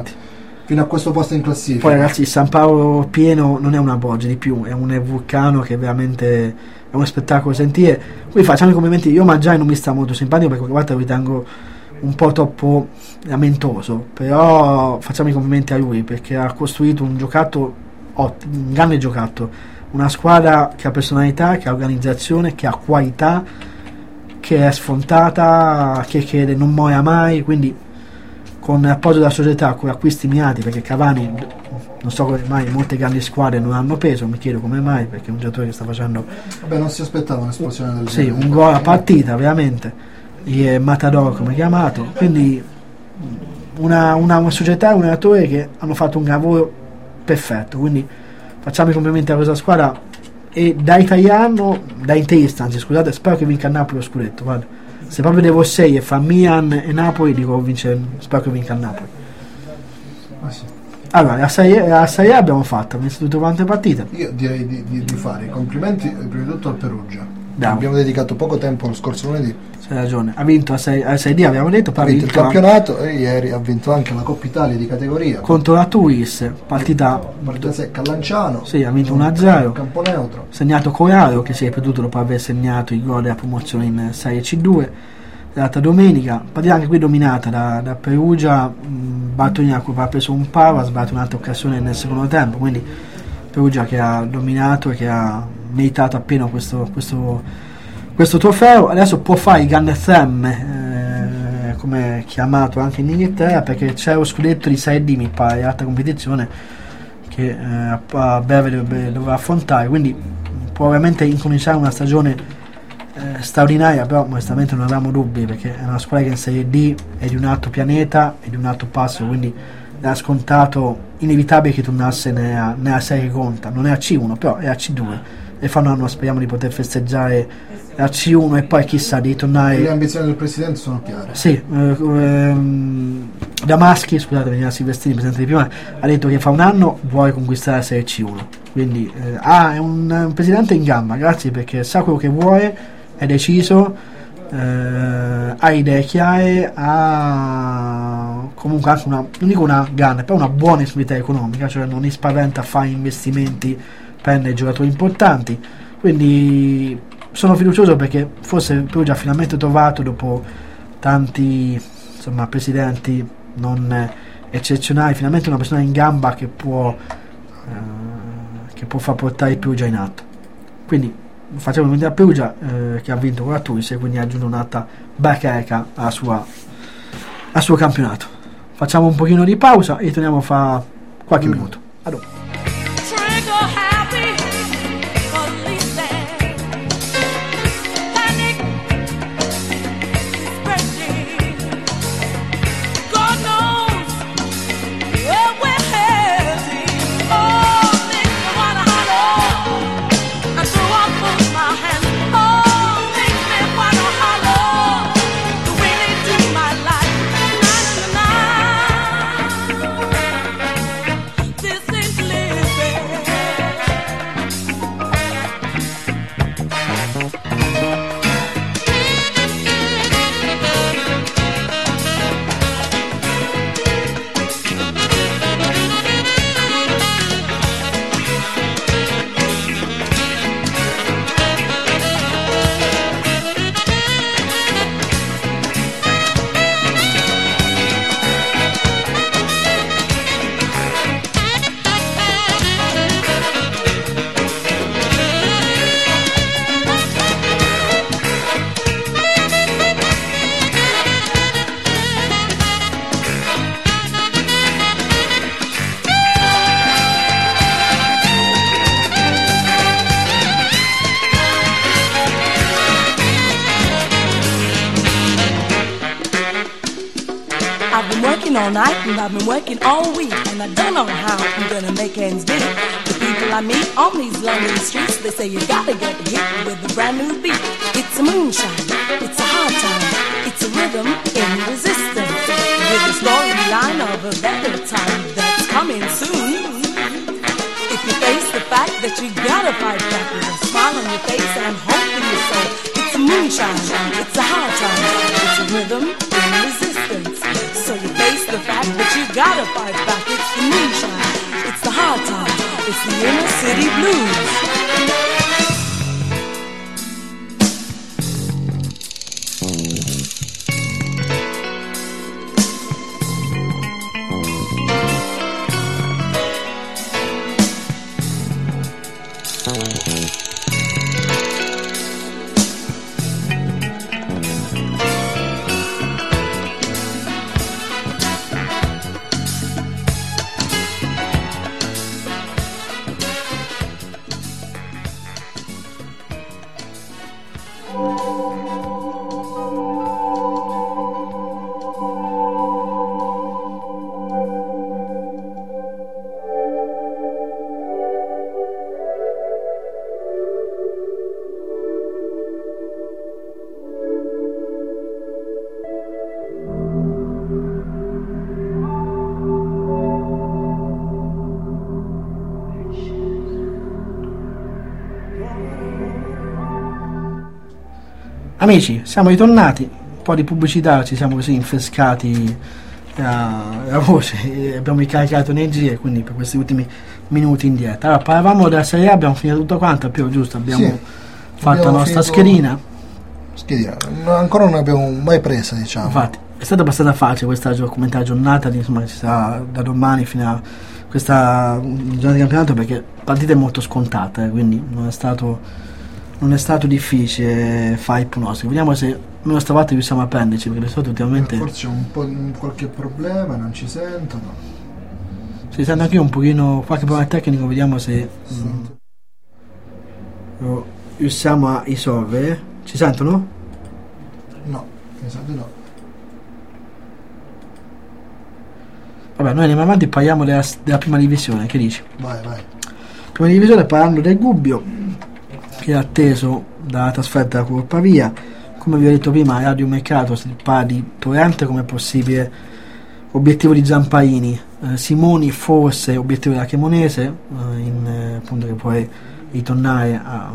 Speaker 2: fino a questo posto in classifica.
Speaker 1: Poi, ragazzi, San Paolo pieno non è una Boggia di più, è un vulcano che veramente è uno spettacolo sentire. Qui facciamo i complimenti. Io Maggiai non mi sta molto simpatico, perché qualche volta lo ritengo un po' troppo lamentoso, però facciamo i complimenti a lui, perché ha costruito un giocato ottimo, un grande giocato, una squadra che ha personalità, che ha organizzazione, che ha qualità, che è sfontata, che non muore mai, quindi con l'appoggio della società, con acquisti mirati, perché Cavani, non so come mai molte grandi squadre non hanno peso, mi chiedo come mai, perché è un giocatore che sta facendo,
Speaker 2: non si aspettava un'esplosione del
Speaker 1: genere, un gol a partita veramente, e Matador come chiamato, quindi una società e un allenatore che hanno fatto un lavoro perfetto, quindi facciamo i complimenti a questa squadra, e da italiano, da interista, anzi scusate, spero che vinca il Napoli lo scudetto, guarda. Se proprio devo scegliere fra Milan e Napoli, dico spero che vinca il Napoli.
Speaker 2: Sì.
Speaker 1: Allora, la Serie A abbiamo fatto, abbiamo visto tutte quante partite.
Speaker 2: Io direi di fare i complimenti prima di tutto al Perugia.
Speaker 1: Bravo.
Speaker 2: Abbiamo dedicato poco tempo lo scorso lunedì.
Speaker 1: Hai ragione, ha vinto la Serie D, abbiamo detto,
Speaker 2: ha vinto il campionato e ieri ha vinto anche la Coppa Italia di categoria
Speaker 1: contro la Turis, partita
Speaker 2: secca a Lanciano.
Speaker 1: Sì, ha vinto 1-0,
Speaker 2: campo neutro,
Speaker 1: segnato Coraro, che si è ripetuto dopo aver segnato il gol della promozione in Serie C2 l'altra domenica. Partita anche qui dominata da Perugia. Bartognac ha preso un palo, ha sbagliato un'altra occasione nel secondo tempo, quindi Perugia che ha dominato e che ha meritato appieno questo trofeo. Adesso può fare il grande slam come chiamato anche in Inghilterra, perché c'è lo scudetto di Serie D, mi pare, alta competizione che a breve dovrà affrontare, quindi può ovviamente incominciare una stagione straordinaria, però onestamente non avevamo dubbi, perché è una squadra che in Serie D è di un altro pianeta e di un altro passo, quindi era scontato, inevitabile che tornasse nella serie che conta. Non è a C1, però è a C2 e fra un anno speriamo di poter festeggiare a C1 e poi chissà di tornare.
Speaker 2: Le ambizioni del presidente sono chiare.
Speaker 1: Sì, Damaschi, scusate, veniva Silvestrini, presidente di prima, ha detto che fra un anno vuole conquistare la serie C1, quindi è un presidente in gamba, grazie, perché sa quello che vuole, è deciso, ha idee chiare, ha comunque anche non dico una grande, però una buona disponibilità economica, cioè non li spaventa a fare investimenti, prende giocatori importanti, quindi sono fiducioso, perché forse Perugia ha finalmente trovato, dopo tanti presidenti non eccezionali, finalmente una persona in gamba che può far portare il Perugia in alto. Quindi facciamo vedere a Perugia che ha vinto con la Turis e quindi ha aggiunto un'altra bacheca al suo campionato. Facciamo un pochino di pausa e torniamo fra qualche minuto. A dopo.
Speaker 3: All night and I've been working all week, and I don't know how I'm gonna make ends meet. The people I meet on these London streets, they say you gotta get hit with a brand new beat. It's a moonshine, it's a hard time, it's a rhythm in resistance, with a storyline of a better time that's coming soon. If you face the fact that you gotta fight back with a smile on your face and hope in your soul, it's a moonshine, it's a hard time, it's a rhythm in resistance. So you face the fact that you gotta fight back. It's the moonshine, it's the hard time, it's the inner city blues.
Speaker 1: Amici, siamo ritornati, un po' di pubblicità, ci siamo così infrescati la voce, abbiamo ricaricato energie, quindi per questi ultimi minuti in diretta. Allora, parlavamo della Serie A, abbiamo finito tutto quanto, più giusto, abbiamo fatto la nostra schedina.
Speaker 2: Ancora non abbiamo mai presa, diciamo.
Speaker 1: Infatti, è stata abbastanza facile questa giornata, insomma, che ci sarà da domani fino a questa giornata di campionato, perché partita è molto scontata, quindi non è stato non è stato difficile fare il pronostico. Vediamo se almeno stavolta riusciamo a prenderci, perché le solite ultimamente
Speaker 2: forse un po' qualche problema, non ci sentono.
Speaker 1: Si sente anche io un pochino qualche problema tecnico, vediamo se riusciamo a risolvere. Ci sentono?
Speaker 2: No, mi sa di no.
Speaker 1: Vabbè, noi andiamo avanti e parliamo della prima divisione, che dici?
Speaker 2: Vai.
Speaker 1: Prima divisione, parlando del Gubbio, che è atteso dalla trasferta della Coppa Via. Come vi ho detto prima, Radio Mercato si parla di Torrente come possibile obiettivo di Zampaini, Simoni forse obiettivo della Cremonese, appunto, che poi ritornare a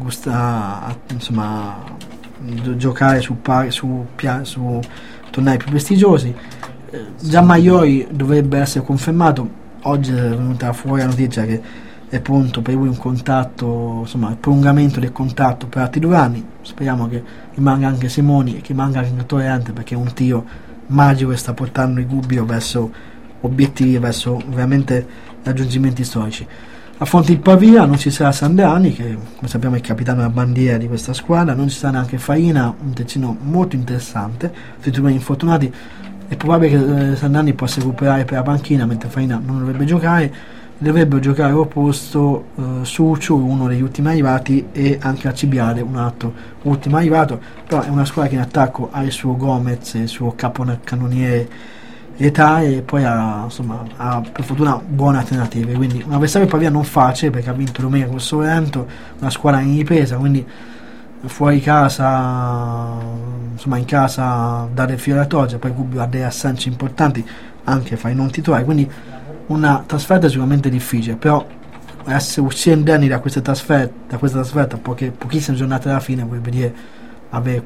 Speaker 1: giocare su tornei più prestigiosi. Gianmaiori dovrebbe essere confermato. Oggi è venuta fuori la notizia che è pronto per lui un contatto, insomma il prolungamento del contratto per altri 2 anni. Speriamo che rimanga anche Simoni e che rimanga anche Torrente, perché è un tiro magico che sta portando il Gubbio verso obiettivi, verso veramente raggiungimenti storici. A fronte il Pavia non ci sarà Sandani, che come sappiamo è il capitano della bandiera di questa squadra, non ci sarà neanche Farina, un terzino molto interessante. Tutti i infortunati, è probabile che Sandani possa recuperare per la panchina, mentre Farina non dovrebbe giocare. Dovrebbero giocare opposto Suciu, uno degli ultimi arrivati, e anche Alcibiade, un altro ultimo arrivato. Però è una squadra che in attacco ha il suo Gomez, il suo capocannoniere età, e poi ha per fortuna buone alternative. Quindi un avversario Pavia non facile, perché ha vinto domenica con Sorrento, una squadra in ripresa, quindi fuori casa, in casa dare il filo alla torcia. Poi Gubbio ha delle assenze importanti anche fra i non titolari, quindi una trasferta sicuramente difficile, però essere uscire indenni da questa trasferta pochissime giornate alla fine vuol dire avere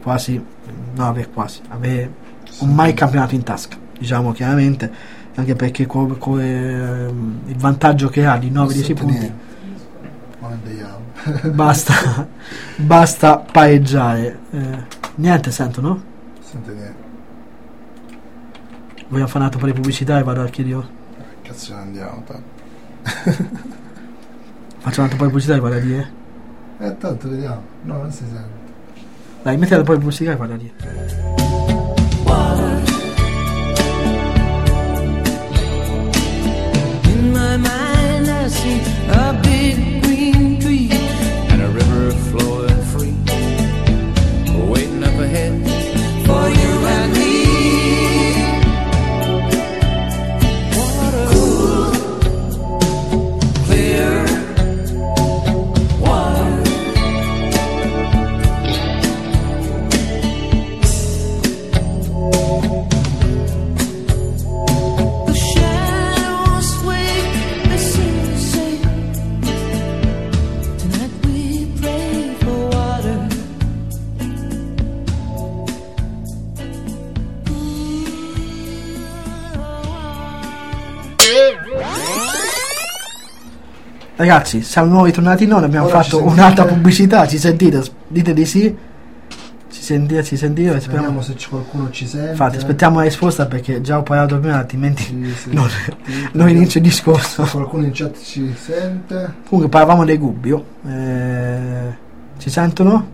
Speaker 1: un mai campionato in tasca, diciamo chiaramente, anche perché il vantaggio che ha di 9-10 punti basta pareggiare. Niente, sentono?
Speaker 2: Sente niente.
Speaker 1: Vogliamo fare un altro po' di pubblicità e vado a chiedere.
Speaker 2: Cazzo, andiamo tanto.
Speaker 1: Faccio un altro po' di pubblicità e vado a dire.
Speaker 2: Tanto vediamo. No, non si sente.
Speaker 1: Dai, metti un po' di pubblicità e vado a dire.
Speaker 4: In my mind I see a big green tree and a river flowing free, waiting up ahead for you and me.
Speaker 1: Ragazzi, siamo ritornati noi, abbiamo fatto un'altra pubblicità, ci sentite? Dite di sì? Ci sentite?
Speaker 2: Speriamo se qualcuno ci sente.
Speaker 1: Infatti aspettiamo la risposta, perché già ho parlato prima, altrimenti non inizio il discorso.
Speaker 2: Se qualcuno in chat ci sente.
Speaker 1: Comunque parlavamo del Gubbio, ci sentono?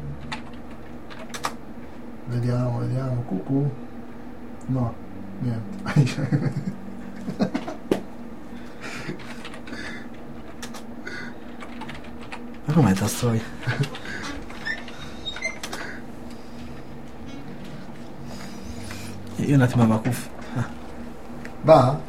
Speaker 2: Vediamo, cucù. No, niente.
Speaker 1: Ma com'è sta storia? Io un attimo avevo cuffia.
Speaker 2: Va?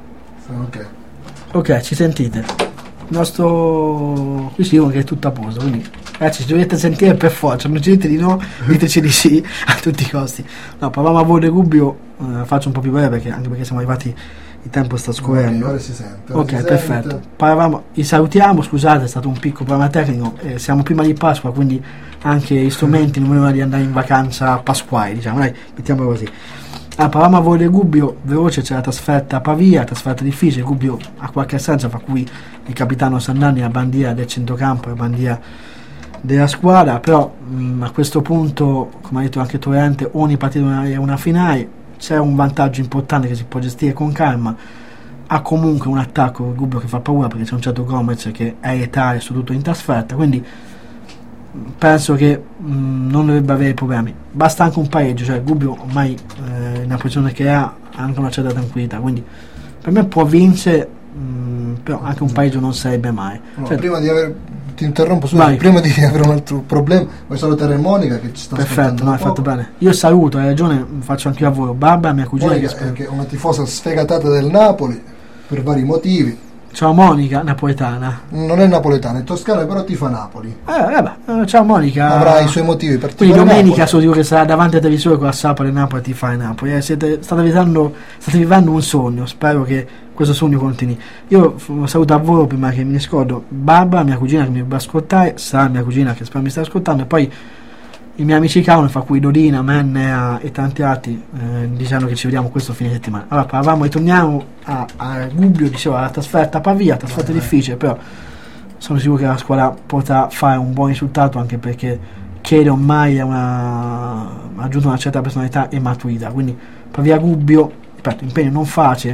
Speaker 1: Ok, ci sentite? Il nostro qui si dicono che è tutto a posto, quindi ragazzi, ci dovete sentire per forza, non ci dite di no, diteci di sì a tutti i costi. No, parlavamo a voi del Gubbio, faccio un po' più breve anche perché siamo arrivati, il tempo sta scorrendo.
Speaker 2: Ora si sente.
Speaker 1: Ok, perfetto. Parlavamo, vi salutiamo, scusate, è stato un piccolo problema tecnico, siamo prima di Pasqua, quindi anche gli strumenti non volevano di andare in vacanza pasquale, diciamo, dai, mettiamolo così. Parlavamo a voi del Gubbio, veloce, c'è la trasferta a Pavia, trasferta difficile. Gubbio ha qualche assenza, fra cui il capitano Sandani, la bandiera del centrocampo, la bandiera della squadra, però a questo punto, come ha detto anche Torrente, ogni partita è una finale, c'è un vantaggio importante che si può gestire con calma. Ha comunque un attacco il Gubbio che fa paura, perché c'è un certo Gomez che è letale soprattutto in trasferta, quindi penso che non dovrebbe avere problemi, basta anche un pareggio, cioè Gubbio ormai in una posizione che ha anche una certa tranquillità, quindi per me può vincere, però anche un pareggio non sarebbe mai.
Speaker 2: No,
Speaker 1: Cioè,
Speaker 2: prima di avere, ti interrompo subito, prima di avere un altro problema, vuoi salutare Monica che ci sta
Speaker 1: perfetto, no, hai fatto bene. Io saluto, hai ragione, faccio anche io a voi, Barbara, mia cugina,
Speaker 2: Monica che è una tifosa sfegatata del Napoli per vari motivi.
Speaker 1: Ciao Monica, napoletana.
Speaker 2: Non è napoletana, è toscana, però tifa Napoli.
Speaker 1: Ciao Monica.
Speaker 2: Avrà i suoi motivi per
Speaker 1: quindi
Speaker 2: tifare
Speaker 1: domenica
Speaker 2: Napoli.
Speaker 1: so che sarà davanti al televisore con la Sapore Napoli, ti fai Napoli. State vivendo un sogno, spero che questo sogno continui. Io saluto a voi prima che mi ne scordo Barbara, mia cugina che mi va a ascoltare, Sara, mia cugina che spero mi sta ascoltando, e poi i miei amici Caone, fra cui Dodina, Menne e tanti altri, dicendo che ci vediamo questo fine settimana. Allora parlavamo e torniamo a Gubbio, dicevo, la trasferta a Pavia, trasferta difficile, però sono sicuro che la squadra potrà fare un buon risultato, anche perché Chiede ormai ha aggiunto una certa personalità e maturità, quindi Pavia Gubbio, ripeto, impegno non facile,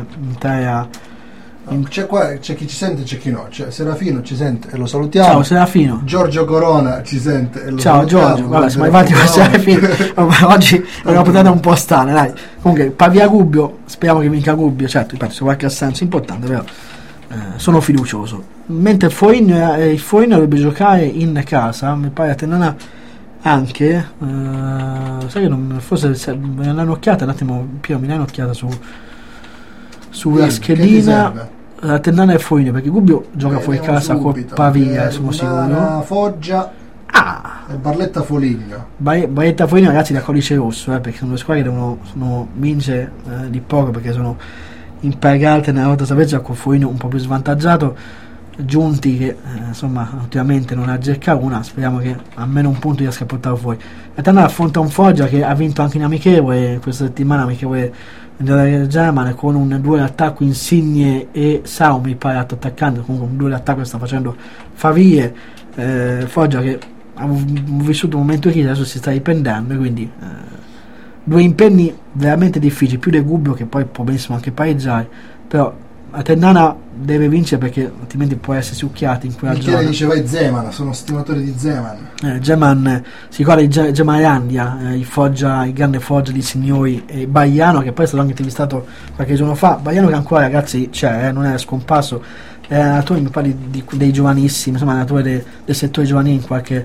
Speaker 2: c'è chi ci sente e c'è chi no. C'è Serafino ci sente e lo salutiamo.
Speaker 1: Ciao Serafino.
Speaker 2: Giorgio Corona ci sente e lo
Speaker 1: ciao
Speaker 2: salutiamo.
Speaker 1: Giorgio, vabbè, siamo arrivati con Serafino. Oggi è una puntata un po' strana, dai. Comunque Pavia Gubbio, speriamo che vinca Gubbio, certo, ripeto, c'è qualche assenza importante, però sono fiducioso. Mentre il Foligno dovrebbe giocare in casa, mi pare a Ternana anche, sai che non, forse me ne hanno un'occhiata un attimo, Pio, mi dai un'occhiata sulla schedina. La Ternana e Foligno, perché Gubbio gioca fuori casa con Pavia, sono sicuro.
Speaker 2: Foggia e Barletta Foligno.
Speaker 1: Barletta Foligno, ragazzi, da codice rosso, perché sono le squadre che devono vincere di poco, perché sono impiegate nella lotta salvezza, con Foligno un po' più svantaggiato. Giunti che insomma ultimamente non ha azzeccato una, speriamo che almeno un punto riesca a portarlo fuori. La Ternana affronta un Foggia che ha vinto anche in amichevole questa settimana, amichevole del German, con un duo d'attacco Insigne e Saumi pari attaccante, comunque un duo d'attacco che sta facendo faville. Foggia che ha vissuto un momento di crisi, adesso si sta riprendendo, quindi due impegni veramente difficili, più del Gubbio che poi può benissimo anche pareggiare, però la Ternana deve vincere perché altrimenti può essere succhiata in quella zona.
Speaker 2: Diceva Zeman, sono stimatori di Zeman.
Speaker 1: Zeman, si ricorda di Gemarandia, il grande Foggia di Signori, e Baiano, che poi è stato anche intervistato qualche giorno fa. Baiano che ancora, ragazzi, c'è, non è scomparso, è allenatore, mi pare dei giovanissimi, insomma allenatore del settore giovanile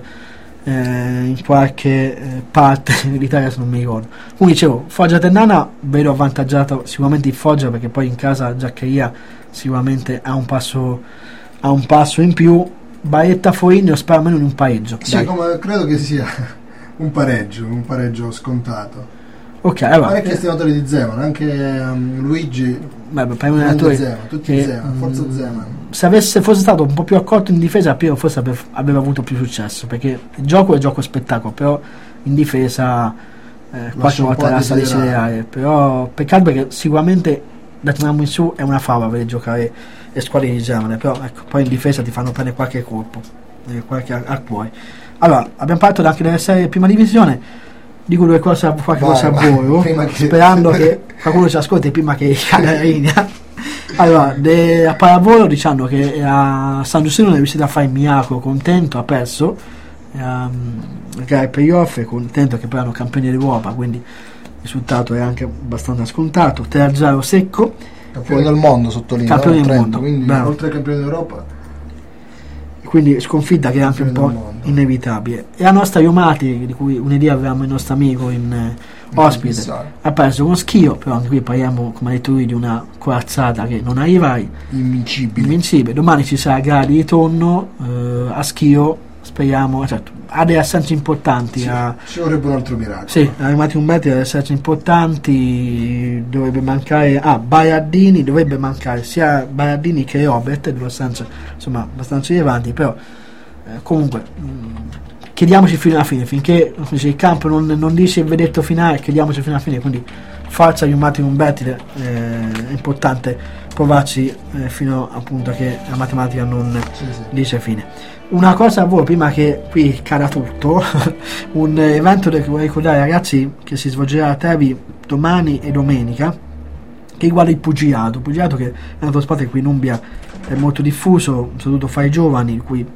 Speaker 1: in qualche parte dell'Italia, se non mi ricordo. Comunque dicevo, Foggia Ternana vedo avvantaggiato sicuramente il Foggia, perché poi in casa Giaccheria sicuramente ha un passo in più. Barletta Foligno spero almeno in un pareggio.
Speaker 2: Sì, come credo che sia un pareggio scontato.
Speaker 1: Ok, allora,
Speaker 2: parecchi stimatori di Zeman, anche Luigi.
Speaker 1: Per un allenatore
Speaker 2: tutti Zeman, forza Zeman.
Speaker 1: Se fosse stato un po' più accorto in difesa, Piero forse aveva avuto più successo, perché il gioco è gioco spettacolo, però in difesa qualche volta la sta desiderare. Però peccato, perché sicuramente da Ternana in su è una fava per giocare le squadre di Germania, però ecco, poi in difesa ti fanno prendere qualche colpo, qualche al cuore. Allora, abbiamo parlato anche delle serie prima divisione. Dico qualche cosa a voi, sperando che qualcuno ci ascolti prima che cade la linea. Allora, a pallavolo, diciamo che a San Giustino non è riuscito a fare il miracolo, contento, ha perso ai playoff, è contento che poi hanno campioni d'Europa, quindi il risultato è anche abbastanza scontato. 3-0 secco,
Speaker 2: campione del mondo, sottolineo,
Speaker 1: campione del mondo,
Speaker 2: quindi
Speaker 1: bravo.
Speaker 2: Oltre ai campioni d'Europa,
Speaker 1: quindi sconfitta che è anche un po' inevitabile. E la nostra Iomati, di cui lunedì avevamo il nostro amico in ospite, ha perso con Schio, però anche qui parliamo, come ha detto lui, di una corazzata che non arrivai, invincibile. Domani ci sarà gara di ritorno a Schio, speriamo, certo, ha delle assenze importanti.
Speaker 2: Sì, ci vorrebbe un altro miracolo.
Speaker 1: Sì, arrivati un metro, delle assenze importanti, dovrebbe mancare Baiardini, dovrebbe mancare sia Baiardini che Robert, due assenze insomma abbastanza rilevanti, però comunque chiediamoci fino alla fine, finché il campo non dice il verdetto finale, chiediamoci fino alla fine, quindi forza gli umati Umberti, è importante provarci fino appunto che la matematica non dice fine. Una cosa a voi prima che qui cada tutto, un evento che vorrei ricordare, ragazzi, che si svolgerà a Trevi domani e domenica, che riguarda il pugilato che è un altro sport che qui in Umbria è molto diffuso, soprattutto fra i giovani, di cui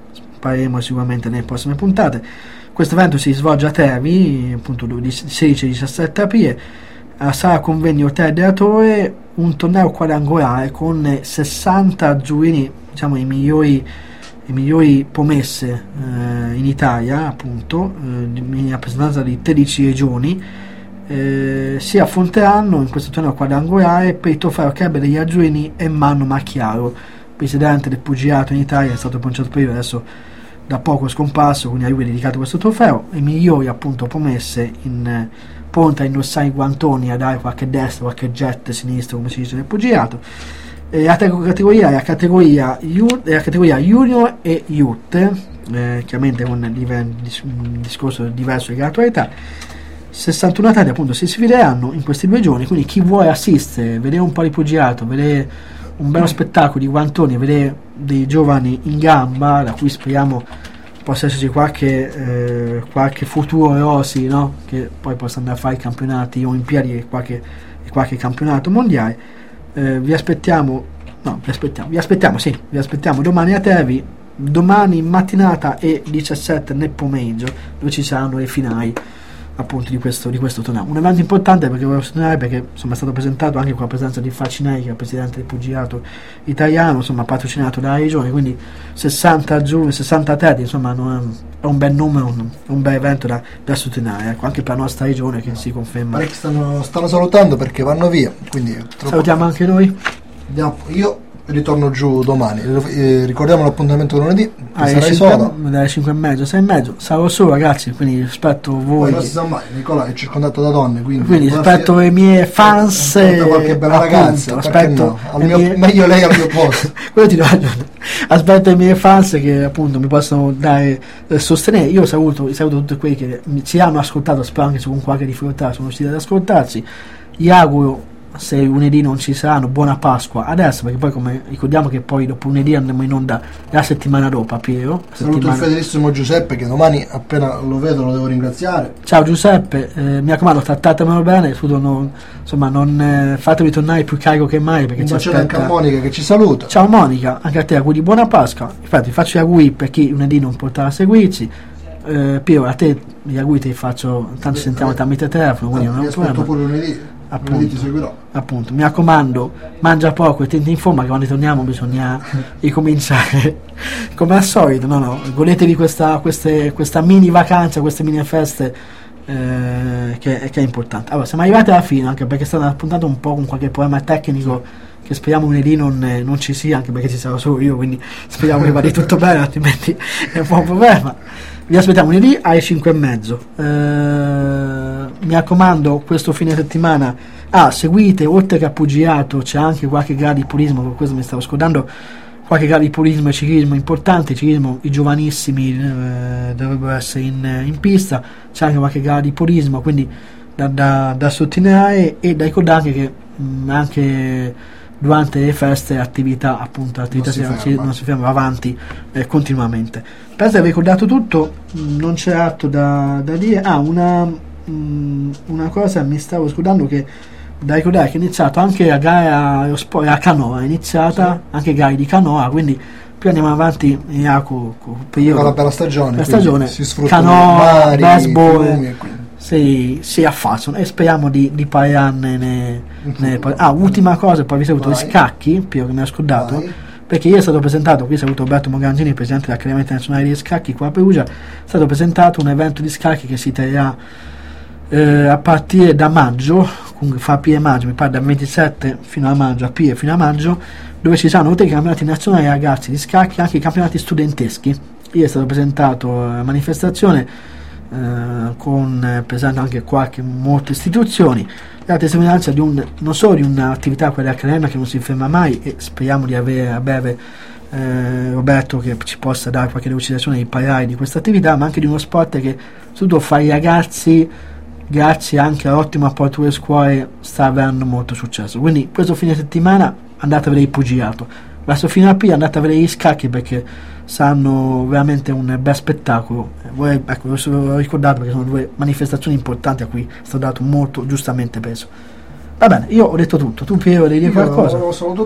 Speaker 1: parleremo sicuramente nelle prossime puntate. Questo evento si svolge a Tervi, appunto di 16-17 aprile, a Sala Convegni Hotel della Torre, un torneo quadrangolare con 60 azzurrini, diciamo i migliori promesse in Italia, appunto, in rappresentanza di 13 regioni. Si affronteranno in questo torneo quadrangolare per il trofeo che ebbe degli azzurrini Ermanno Macchiaro, presidente del pugilato in Italia, è stato pronunciato prima, adesso da poco scomparso, quindi a lui è dedicato questo trofeo. I migliori appunto promesse pronte a indossare i guantoni, a dare qualche destro, qualche jet sinistro, come si dice nel pugilato. La categoria è la categoria junior e youth, chiaramente con un discorso diverso di gratuità. 61 atleti appunto si sfideranno in questi 2 giorni, quindi chi vuole assistere, vedere un po' di pugilato, vedere un bello spettacolo di guantoni, vedere dei giovani in gamba, da cui speriamo possa esserci qualche futuro Rossi, no? Che poi possa andare a fare i campionati olimpiadi e qualche campionato mondiale. Vi aspettiamo domani a Tervi, domani in mattinata e 17 nel pomeriggio, dove ci saranno le finali appunto di questo torneo. Un evento importante perché volevo sottolineare, perché insomma è stato presentato anche con la presenza di Facinelli, che è il presidente del pugilato italiano, insomma patrocinato dalla regione, quindi 60 atleti, insomma è un bel numero, un bel evento da sottolineare, ecco, anche per la nostra regione, che si conferma.
Speaker 2: Parecchi stanno salutando perché vanno via, quindi
Speaker 1: salutiamo anche noi.
Speaker 2: Io ritorno giù domani. Ricordiamo l'appuntamento lunedì,
Speaker 1: sarai solo dalle 5:30, 6:30. Sarò solo, ragazzi, quindi rispetto voi.
Speaker 2: Poi non si sa mai, Nicola è circondato da donne, quindi
Speaker 1: rispetto le mie fans,
Speaker 2: qualche bella ragazza,
Speaker 1: aspetto
Speaker 2: meglio lei al mio posto.
Speaker 1: Quello ti do ragione. Aspetto i miei fans che appunto mi possono dare sostenere. Io saluto tutti quelli che ci hanno ascoltato, spero anche se con qualche difficoltà sono riusciti ad ascoltarci. Gli auguro, se lunedì non ci saranno, buona Pasqua adesso, perché poi come ricordiamo che poi dopo lunedì andremo in onda la settimana dopo a Piero.
Speaker 2: Saluto il fedelissimo Giuseppe, che domani appena lo vedo lo devo ringraziare.
Speaker 1: Ciao Giuseppe, mi raccomando, trattatemelo bene, non fatevi tornare più carico che mai, perché
Speaker 2: un
Speaker 1: ci
Speaker 2: bacione
Speaker 1: aspetta
Speaker 2: anche a Monica che ci saluta.
Speaker 1: Ciao Monica, anche a te auguri buona Pasqua. Infatti faccio gli auguri per chi lunedì non potrà seguirci. Piero, a te gli auguri te li faccio, tanto sentiamo tramite telefono, quindi non è un problema.
Speaker 2: Pure lunedì ti seguirò.
Speaker 1: Appunto, mi raccomando, mangia poco e tieni in forma, che quando ritorniamo bisogna ricominciare come al solito. Godetevi questa mini vacanza, queste mini feste, che è importante. Allora, siamo arrivati alla fine, anche perché è stata puntata un po' con qualche problema tecnico che speriamo lunedì non ci sia, anche perché ci sarò solo io, quindi speriamo che vada tutto bene, altrimenti è un po' un problema. Vi aspettiamo lunedì alle 5:30. Mi raccomando, questo fine settimana seguite, oltre che a pugilato c'è anche qualche gara di pulismo, per questo mi stavo scordando, qualche gara di pulismo e ciclismo importante. Ciclismo, i giovanissimi dovrebbero essere in pista, c'è anche qualche gara di pulismo, quindi da sottolineare, e da ricordare che anche durante le feste l'attività non si ferma, va avanti continuamente. Penso di aver ricordato tutto, non c'è altro da dire. Una cosa mi stavo scordando, che da ricordare che è iniziato anche la gara a canoa, è iniziata anche gare di canoa, quindi più andiamo avanti con la
Speaker 2: bella stagione si sfrutta
Speaker 1: canoa, baseball, si affacciano, e speriamo di parlarne ultima cosa, poi vi saluto gli scacchi, Piero, che mi ha scordato. Perché ieri è stato presentato, qui saluto Roberto Morgantini, presidente dell'Accademia Internazionale di Scacchi qua a Perugia, è stato presentato un evento di scacchi che si terrà a partire da maggio, comunque fa aprile maggio, mi pare dal 27 fino a maggio, aprile fino a maggio, dove ci saranno oltre ai campionati nazionali ragazzi di scacchi anche i campionati studenteschi. Ieri è stato presentato la manifestazione con presente anche molte istituzioni, la testimonianza non solo di un'attività, quella accademica, che non si ferma mai, e speriamo di avere a breve Roberto che ci possa dare qualche delucidazione di parlare di questa attività, ma anche di uno sport che soprattutto fa i ragazzi, grazie anche all'ottimo apporto delle scuole, sta avendo molto successo. Quindi questo fine settimana andate a vedere il pugilato, verso fine aprile andate a vedere gli scacchi, perché saranno veramente un bel spettacolo. Lo ricordate, perché sono due manifestazioni importanti a cui è stato dato molto giustamente peso. Va bene, io ho detto tutto. Tu Piero devi dire qualcosa?
Speaker 2: Ho saluto tutti.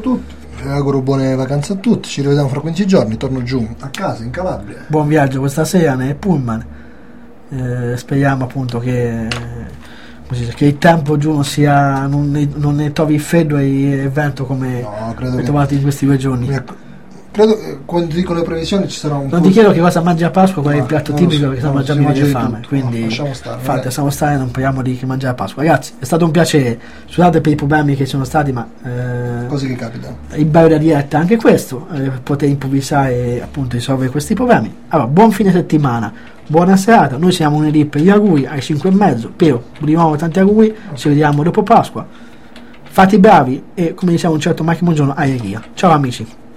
Speaker 2: Vi auguro buone vacanze a tutti, ci rivediamo fra 15 giorni, torno giù a casa in Calabria.
Speaker 1: Buon viaggio questa sera nel pullman, speriamo appunto che il tempo giù non ne trovi freddo e vento come hai trovato in questi 2 giorni.
Speaker 2: Credo quando dicono le previsioni ci sarà un
Speaker 1: non ti chiedo che cosa mangi a Pasqua, qual è il piatto tipico, perché stiamo già venendo fame, quindi
Speaker 2: lasciamo stare,
Speaker 1: infatti lasciamo stare, non parliamo di che mangiare a Pasqua. Ragazzi, è stato un piacere, scusate per i problemi che ci sono stati, ma
Speaker 2: così che capita,
Speaker 1: il bello della diretta è anche questo, poter improvvisare e appunto risolvere questi problemi. Allora, buon fine settimana, buona serata, noi siamo lunedì per gli auguri alle 5:30, però di nuovo tanti auguri, ci vediamo dopo Pasqua, fate i bravi e come diciamo un certo Mike Buongiorno, aeria. Ciao amici.